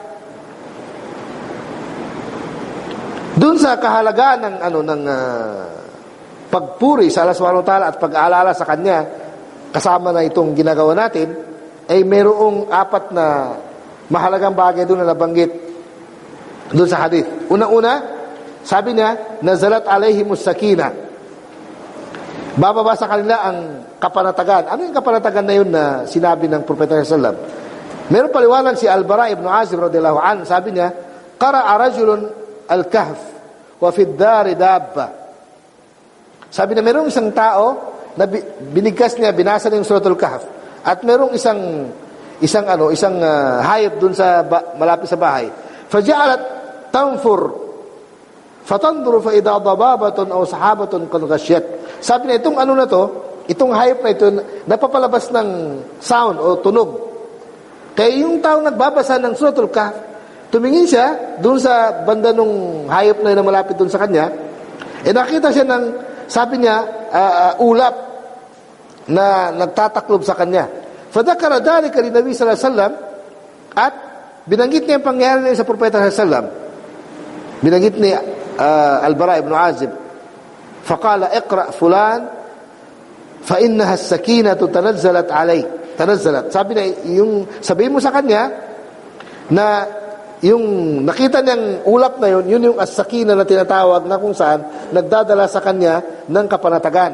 [SPEAKER 1] doon sa kahalagaan ng ano ng uh, pagpuri sa Allah subhanahu wa ta'ala at pag-aalala sa Kanya, kasama na itong ginagawa natin, ay mayroong apat na mahalagang bagay doon na nabanggit doon sa hadith. Una-una, sabi niya, nazalat alayhimus sakina. Bababa sa kanila ang kapanatagan. Ano yung kapanatagan na yun na sinabi ng Propeta sallallahu alaihi wasallam? Meron paliwanag si Al-Bara ibn Azib radhiyallahu anhu, sabi niya, qara'a rajulun al-kahf wa fi ad-dari dabba. Sabi na merong isang tao na binigkas niya, binasa niya yung Suratul Kahf. At merong isang isang ano, isang uh, hayop dun sa ba, malapit sa bahay. Faja'alat tanfur fatanduru fa idha dababatun aw sahabatun qad ghashiyat. Sabi na itong ano na to, itong hayop na ito napapalabas ng sound o tunog. Kaya yung tao nagbabasa ng Suratul Kahf, tumingin siya dun sa banda nung hayop na, na malapit dun sa kanya, eh nakita siya ng, sabi niya, uh, uh, ulap na nagtataklob sa kanya. Fadakara dhalika li Nabi sallallahu alaihi wasallam, at binanggit niya ang pangyayari niya sa Propeta sallallahu alaihi wasallam. Binanggit ni uh, Al-Bara ibn Azib. Faqala iqra fulan fa innaha as-sakinatu tanazzalat alayk. Tanazzalat. Sabi na yung sabihin mo sa kanya na yung nakita niyang ulap na yun, yun yung as-sakina na tinatawag na kung saan nagdadala sa kanya ng kapanatagan.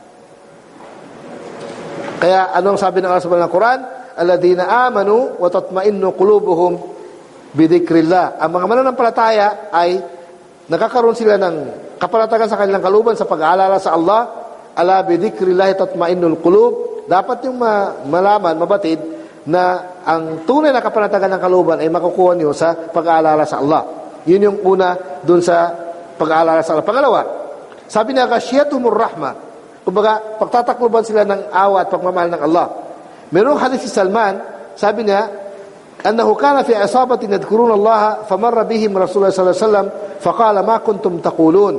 [SPEAKER 1] Kaya anong sabi ng Allah subhanahu wa ta'ala ng Quran? Alladhina amanu wa tatma'innu qulubuhum bidhikrillah. Ang mga mananampalataya ay nakakaroon sila ng kapanatagan sa kanilang kalooban sa pag-aalala sa Allah. Ala bidhikrillah tatma'innul qulub. Dapat yung malaman, mabatid na ang tunay na kapanatagan ng kalooban ay makukuha niyo sa pag-aalala sa Allah. Yun yung una dun sa pag-aalala sa Allah. Pangalawa, sabi niya, ghashiyatuhumur rahmah. Kumbaga, pagtatakloban sila ng awa at pagmamahal ng Allah. Merong hadith si Salman, sabi niya, annahu kana fi asabatin yadhkuruna Allah famarra bihim Rasulullah sallallahu alaihi wasallam faqala ma kuntum taqulun.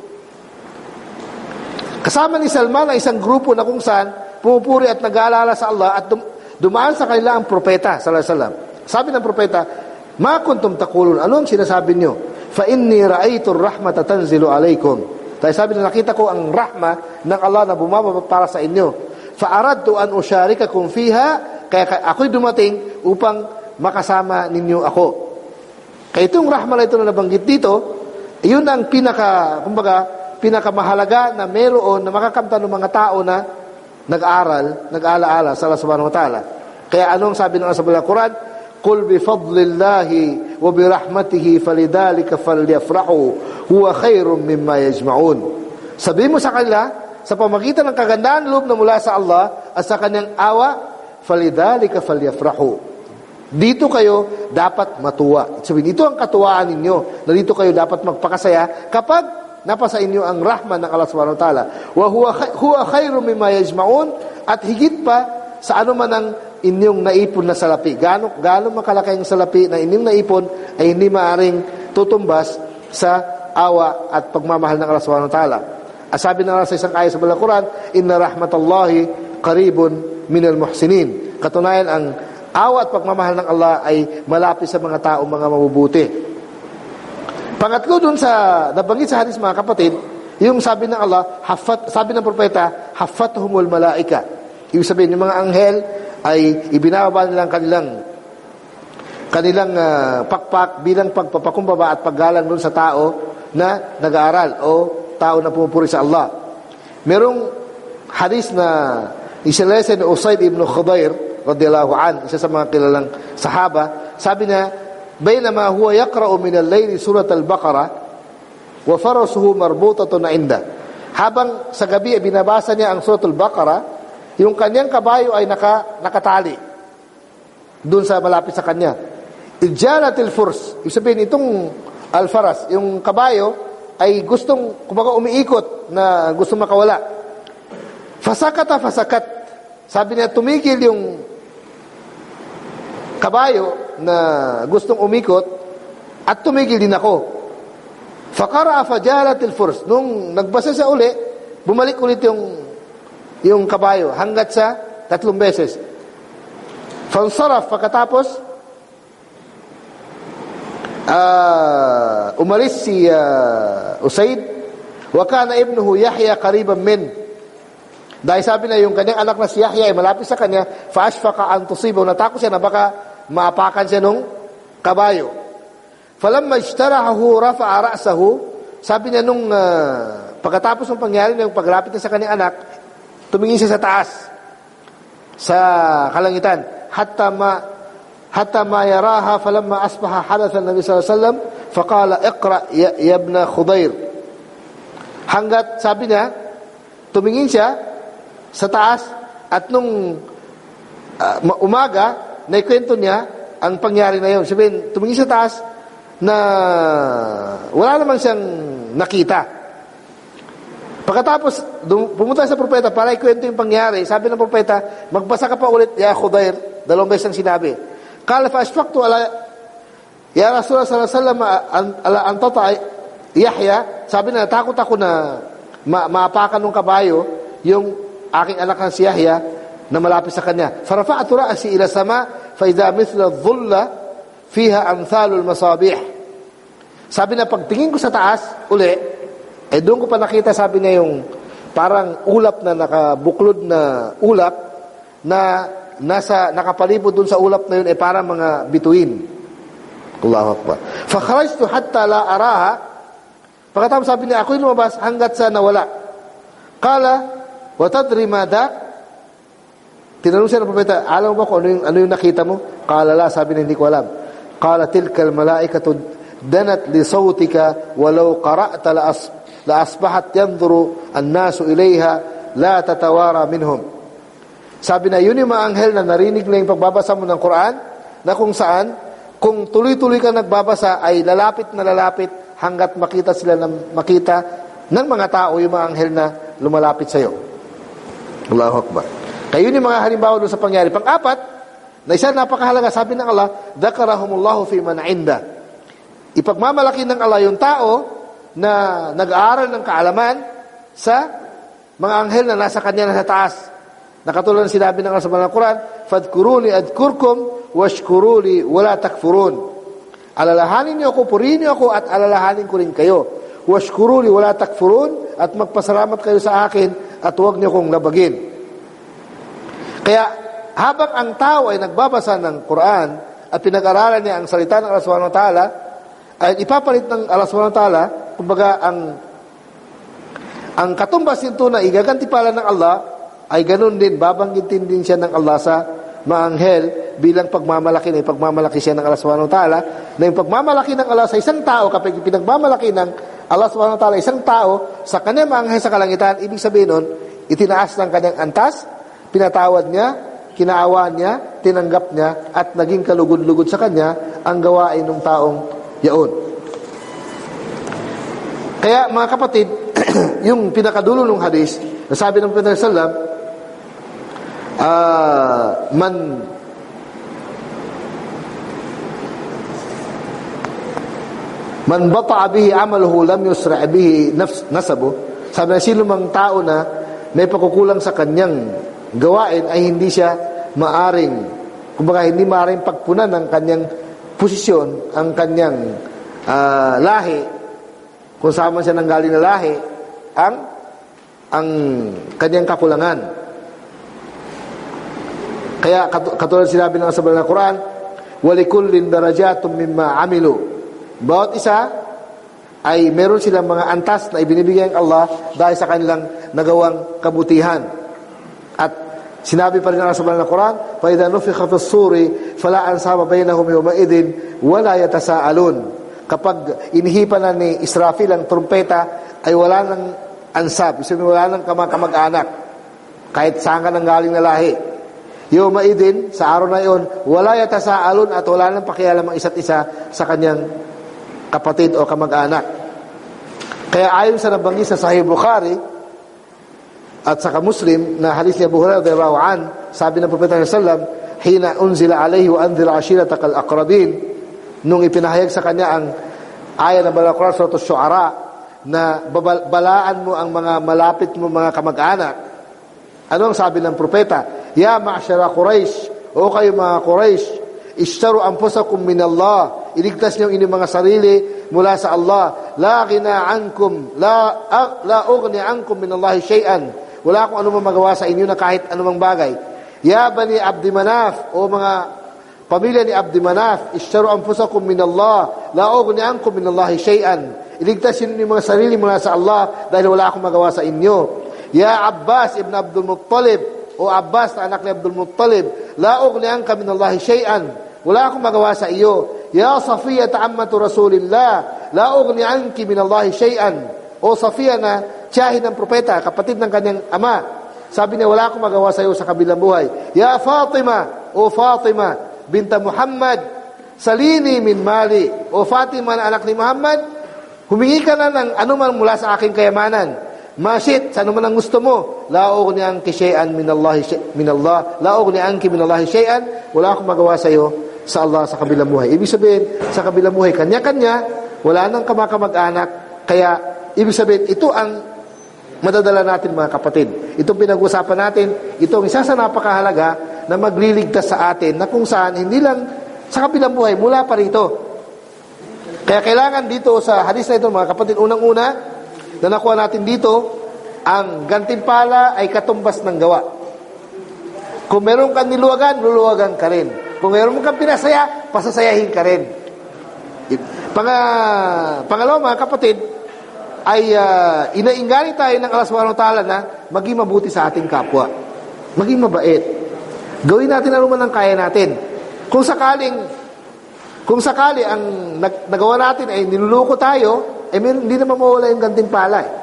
[SPEAKER 1] Kasama ni Salman ang isang grupo na kung saan pumupuri at nag-aalala sa Allah at dum- dumaan sa kanila ang propeta sallallahu alaihi wasallam. Sabi ng propeta, ma kuntum taqulun, ano ang sinasabi niyo? Fa inni ra'aytu ar-rahmata tanzilu alaykum. Dahil sabi na nakita ko ang rahma ng Allah na bumababa para sa inyo. Fa aradtu an usharikakum fiha, kaya ako'y dumating upang makasama ninyo ako. Kaya itong rahma na ito na nabanggit dito, yun ang pinaka, kumbaga, pinakamahalaga na meron na makakamtan ng mga tao na nag-aral, nag-aalaala sa Allah subhanahu wa ta'ala. Kaya anong sabi ng Allah sa Quran? Qul bi fadlillahi wa bi rahmatihi falidhalika falyafrahu huwa khairum mimma yajma'un. Sabihin mo sa kanila, sa pamagitan ng kagandahan loob na mula sa Allah at sa kanyang awa, falidhalika falyafrahu. Dito kayo dapat matuwa. Sabihin, ito ang katuwaan ninyo, na dito kayo dapat magpakasaya kapag napasa inyo ang rahman ng Allah subhanahu wa ta'ala. Wa huwa, huwa khairum mimma yajma'un, at higit pa sa ano man ang inyong naipon na salapi. Gaano, gaano makalaki ang salapi na inyong naipon ay hindi maaring tutumbas sa awa at pagmamahal ng Allah subhanahu wa ta'ala. At sabi ng Allah sa isang ayat sa Balang Quran, inna rahmatallahi qaribun minal muhsinin. Katunayan, ang awa at pagmamahal ng Allah ay malapit sa mga tao, mga mabubuti. Pangatlo dun sa nabanggit sa hadis, mga kapatid, yung sabi ng Allah, hafat, sabi ng propeta, hafathumul malaika. Ibig sabihin, yung mga anghel ay ibinababa nilang kanilang kanilang uh, pakpak bilang pagpapakumbaba at paggalang dun sa tao na nag-aaral o tao na pumupuri sa Allah. Merong hadis na isinalesa ni Usayd ibn Khudair radiyallahu an, isa sa mga kilalang sahaba, sabi niya, bainama huwa yaqra'u min al-layli surat al-Baqarah wa farasuhu marbutatun 'inda. Habang sa gabi ay binabasa niya ang surat al-Baqarah, yung kanyang kabayo ay naka, nakatali doon sa malapit sa kanya. Ijalatil furs, ibig sabihin itong al-faras, yung kabayo ay gustong, kumbaga umiikot na gustong makawala. Fasakata fasakat, sabi niya tumigil yung kabayo na gustong umikot at tumigil din ako. Faqara fajalatil furs, nung nagbasa siya uli, bumalik ulit yung yung kabayo hanggat sa tatlong beses. Fansaraf, pagkatapos Uh, umalis si uh, Usayd, wa kana ibnuhu Yahya qariban min. Dahil sabi na yung kanyang anak na si Yahya ay malapit sa kanya, fa ashfaqa an tusibahu, natakot siya na baka maapakan siya nung kabayo. Falamma ijtarahu rafa'a ra'sahu, sabi niya nung uh, pagkatapos ng pangyari ng paglapit niya sa kanyang anak, tumingin siya sa taas sa kalangitan, hatta ma حتى ما يراها فلما أصبح حدث النبي صلى الله عليه وسلم فقال اقرأ يا, يا ابن خضير. Hanggat sabi niya, tumingin siya sa taas at nung uh, umaga, naikwento niya ang pangyari na yun. Sabihin, tumingin sa taas na wala namang siyang nakita. Pagkatapos, pumunta sa propeta para ikwento yung pangyari, sabi ng propeta, magbasa ka pa ulit, ya Khudair, dalawang beses ang sinabi. Kala fa ashfaqtu ala ya Rasulullah sallallahu alaihi wasallam ala antata Yahya, sabi na takot ako na ma maapakan ng kabayo yung aking anak na si Yahya na malapit sa kanya. Farafa'tu ra'si ila sama fa idha mithla dhulla fiha amthalul masabih. Sabi na pagtingin ko sa taas uli, eh doon ko pa nakita, sabi niya, yung parang ulap na nakabuklod na ulap na nasa nakapalibot dun sa ulap na yun ay eh, parang mga bituin. Allahu Akbar. Fa kharajtu hatta la araha. Pagkatapos sabi niya, ako'y lumabas hanggat sa nawala. Qala wa tadri madha? Tinanong siya ng propeta, alam mo ba kung ano yung, ano yung nakita mo? Qala la, sabi niya, hindi ko alam. Qala tilka al malaikatu danat li sawtika walau qara'ta la, as, la asbahat yanzuru an-nasu ilayha la tatawara minhum. Sabi na, yun yung mga anghel na narinig na yung pagbabasa mo ng Quran, na kung saan, kung tuloy-tuloy ka nagbabasa, ay lalapit na lalapit hanggat makita sila ng, makita ng mga tao, yung mga anghel na lumalapit sa iyo. Allahu Akbar. Kaya yun yung mga halimbawa doon sa pangyari. Pang-apat, na isa napakahalaga, sabi ng Allah, dhakarahumullahu fi man inda. Ipagmamalaki ng Allah yung tao na nag-aaral ng kaalaman sa mga anghel na nasa kanya na sa taas. Nakatulad ng sinabi ng Allah sa Balang Quran, fadkuruni adkurkum washkuruli wala takfurun. Alalahanin niyo ako, purihin niyo ako at alalahanin ko rin kayo. Washkuruli wala takfurun, at magpasalamat kayo sa akin at huwag niyo kong labagin. Kaya habang ang tao ay nagbabasa ng Quran at pinag-aralan niya ang salita ng Allah subhanahu wa ta'ala, ay ipapalit ng Allah subhanahu wa ta'ala, kumbaga ang ang katumbas nito na igaganti pala ng Allah, ay ganun din, babanggitin din siya ng Allah sa mga anghel bilang pagmamalaki na pagmamalaki siya ng Allah subhanahu wa ta'ala, na yung pagmamalaki ng Allah sa isang tao kapag pinagmamalaki ng Allah subhanahu wa ta'ala, isang tao, sa kanyang mga anghel sa kalangitan, ibig sabihin nun, itinaas ng kanyang antas, pinatawad niya, kinaawa niya, tinanggap niya, at naging kalugod-lugod sa kanya ang gawain ng taong yaon. Kaya mga kapatid, yung pinakadulo ng hadis, nasabi ng Prophet sallallahu alaihi wasallam, uh, man man bata'a bihi amaluhu lam yusra' bihi nafs nasabu. Sabi na, sino mang tao na may pagkukulang sa kanyang gawain ay hindi siya maaring, kumbaga hindi maaring pagpunan ng kanyang posisyon, ang kanyang uh, lahi, kung saan man siya nanggaling na lahi, ang ang kanyang kakulangan. Kaya katulad sinabi ng sa banal na Quran, walikullin darajatun mimma amilu. Bawat isa ay meron silang mga antas na ibinibigay ng Allah dahil sa kanilang nagawang kabutihan. At sinabi pa rin ng sa banal na Quran, فَإِذَا نُفِخَ فِي الصُّورِ فَلَا أَنْسَابَ بَيْنَهُمْ يَوْمَئِذٍ وَلَا يَتَسَاءَلُونَ. Kapag inihipan na ni Israfil ang trumpeta, ay wala nang ansab, isipin wala nang kamag-anak, kahit saan ka nang galing na lahi. Yawmaidin, sa araw na iyon, wala yatasaalun, at wala nang pakialam ang isa't isa sa kanyang kapatid o kamag-anak. Kaya ayon sa nabanggit sa Sahih Bukhari at saka Muslim na hadis ni Abu Hurairah radhiyallahu anhu, sabi ng Propeta sallallahu alaihi wasallam, hina unzila alayhi wa anzir ashiratakal aqrabin, nung ipinahayag sa kanya ang aya ng Banal Quran, Surah Asy-Syu'ara, na balaan mo ang mga malapit mo mga kamag-anak. Ano ang sabi ng propeta? Ya ma'syara Quraysh, o kayo mga Quraysh, ishtaru anfusakum min Allah, iligtas niyo inyong mga sarili mula sa Allah. La ghina ankum, la la ughni ankum min Allah shay'an, wala akong anumang magawa sa inyo na kahit anumang bagay. Ya bani Abd Manaf, o mga pamilya ni Abd Manaf, ishtaru anfusakum min Allah, la ughni ankum min Allah shay'an, iligtas niyo inyong mga sarili mula sa Allah dahil wala akong magawa sa inyo. Ya Abbas ibn Abdul Muttalib, o Abbas na anak ni Abdul Muttalib, la ughni anka min Allah shay'an, wala akong magawa sa iyo. Ya Safiya ta'ammatu Rasulillah, la ughni anki min Allah shay'an, o Safiya na tiyahin ng propeta, kapatid ng kanyang ama, sabi niya, wala akong magawa sa iyo sa kabilang buhay. Ya Fatima, o Fatima binta Muhammad, salini min mali, o Fatima na anak ni Muhammad, humingi ka na ng anuman mula sa aking kayamanan. Masit, sa anuman ang gusto mo. La ughni anki shay'an min Allah, min Allah, la ughni anki min Allah shay'an, wala akong magawa sa iyo sa Allah sa kabilang buhay. Ibig sabihin, sa kabilang buhay, kanya-kanya, wala nang kamakamag-anak. Kaya, ibig sabihin, ito ang madadala natin mga kapatid. Itong pinag-usapan natin, itong isa sa napakahalaga na magliligtas sa atin, na kung saan, hindi lang sa kabilang buhay, mula pa rito. Kaya kailangan dito sa hadis na ito, mga kapatid, unang-una, na nakuha natin dito, ang gantimpala ay katumbas ng gawa. Kung meron kang niluwagan, luluwagan ka rin. Kung meron kang pinasaya, pasasayahin ka rin. Panga, pangalawa mga kapatid, ay uh, inaingali tayo ng Allah subhanahu wa ta'ala na maging mabuti sa ating kapwa. Maging mabait. Gawin natin ano man ang kaya natin. Kung sakaling, kung sakali ang nag, nagawa natin ay niluluko tayo, eh hindi naman mawala yung gantimpala. Eh.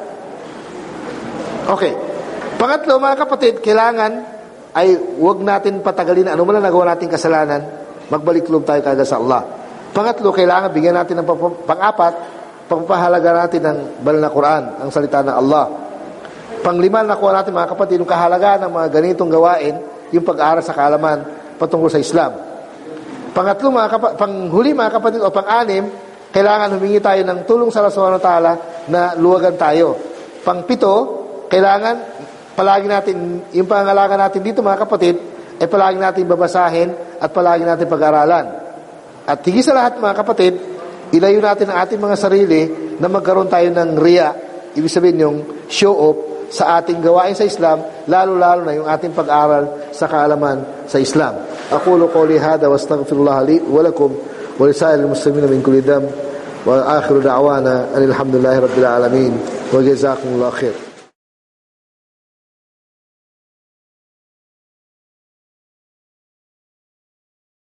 [SPEAKER 1] Okay. Pangatlo mga kapatid, kailangan ay huwag natin patagalin ano man ang nagawa natin kasalanan, magbalik loob tayo kagad sa Allah. Pangatlo, kailangan bigyan natin ng pang-apat, pagpapahalaga natin ng banal na Quran, ang salita ng Allah. Panglima, nakuha natin mga kapatid, yung kahalagaan ng mga ganitong gawain, yung pag-aaral sa kaalaman patungkol sa Islam. Pangatlo, mga kapatid, panghuli mga kapatid, o pang-anim, kailangan humingi tayo ng tulong sa Allah subhanahu wa ta'ala na luwagan tayo. Pangpito, kailangan palagi natin, yung pangangalaga natin dito mga kapatid, ay palagi natin babasahin at palagi natin pag-aralan. At higit sa lahat mga kapatid, ilayo natin ang ating mga sarili na magkaroon tayo ng riya, ibig sabihin yung show off sa ating gawain sa Islam, lalo-lalo na yung ating pag-aral sa kaalaman sa Islam. Aqulu qawli hada wa astaghfirullah li wa lakum wa lisa'il muslimin min kulli dam wa akhiru da'wana alhamdulillahi rabbil alamin wa jazakumullahu khair.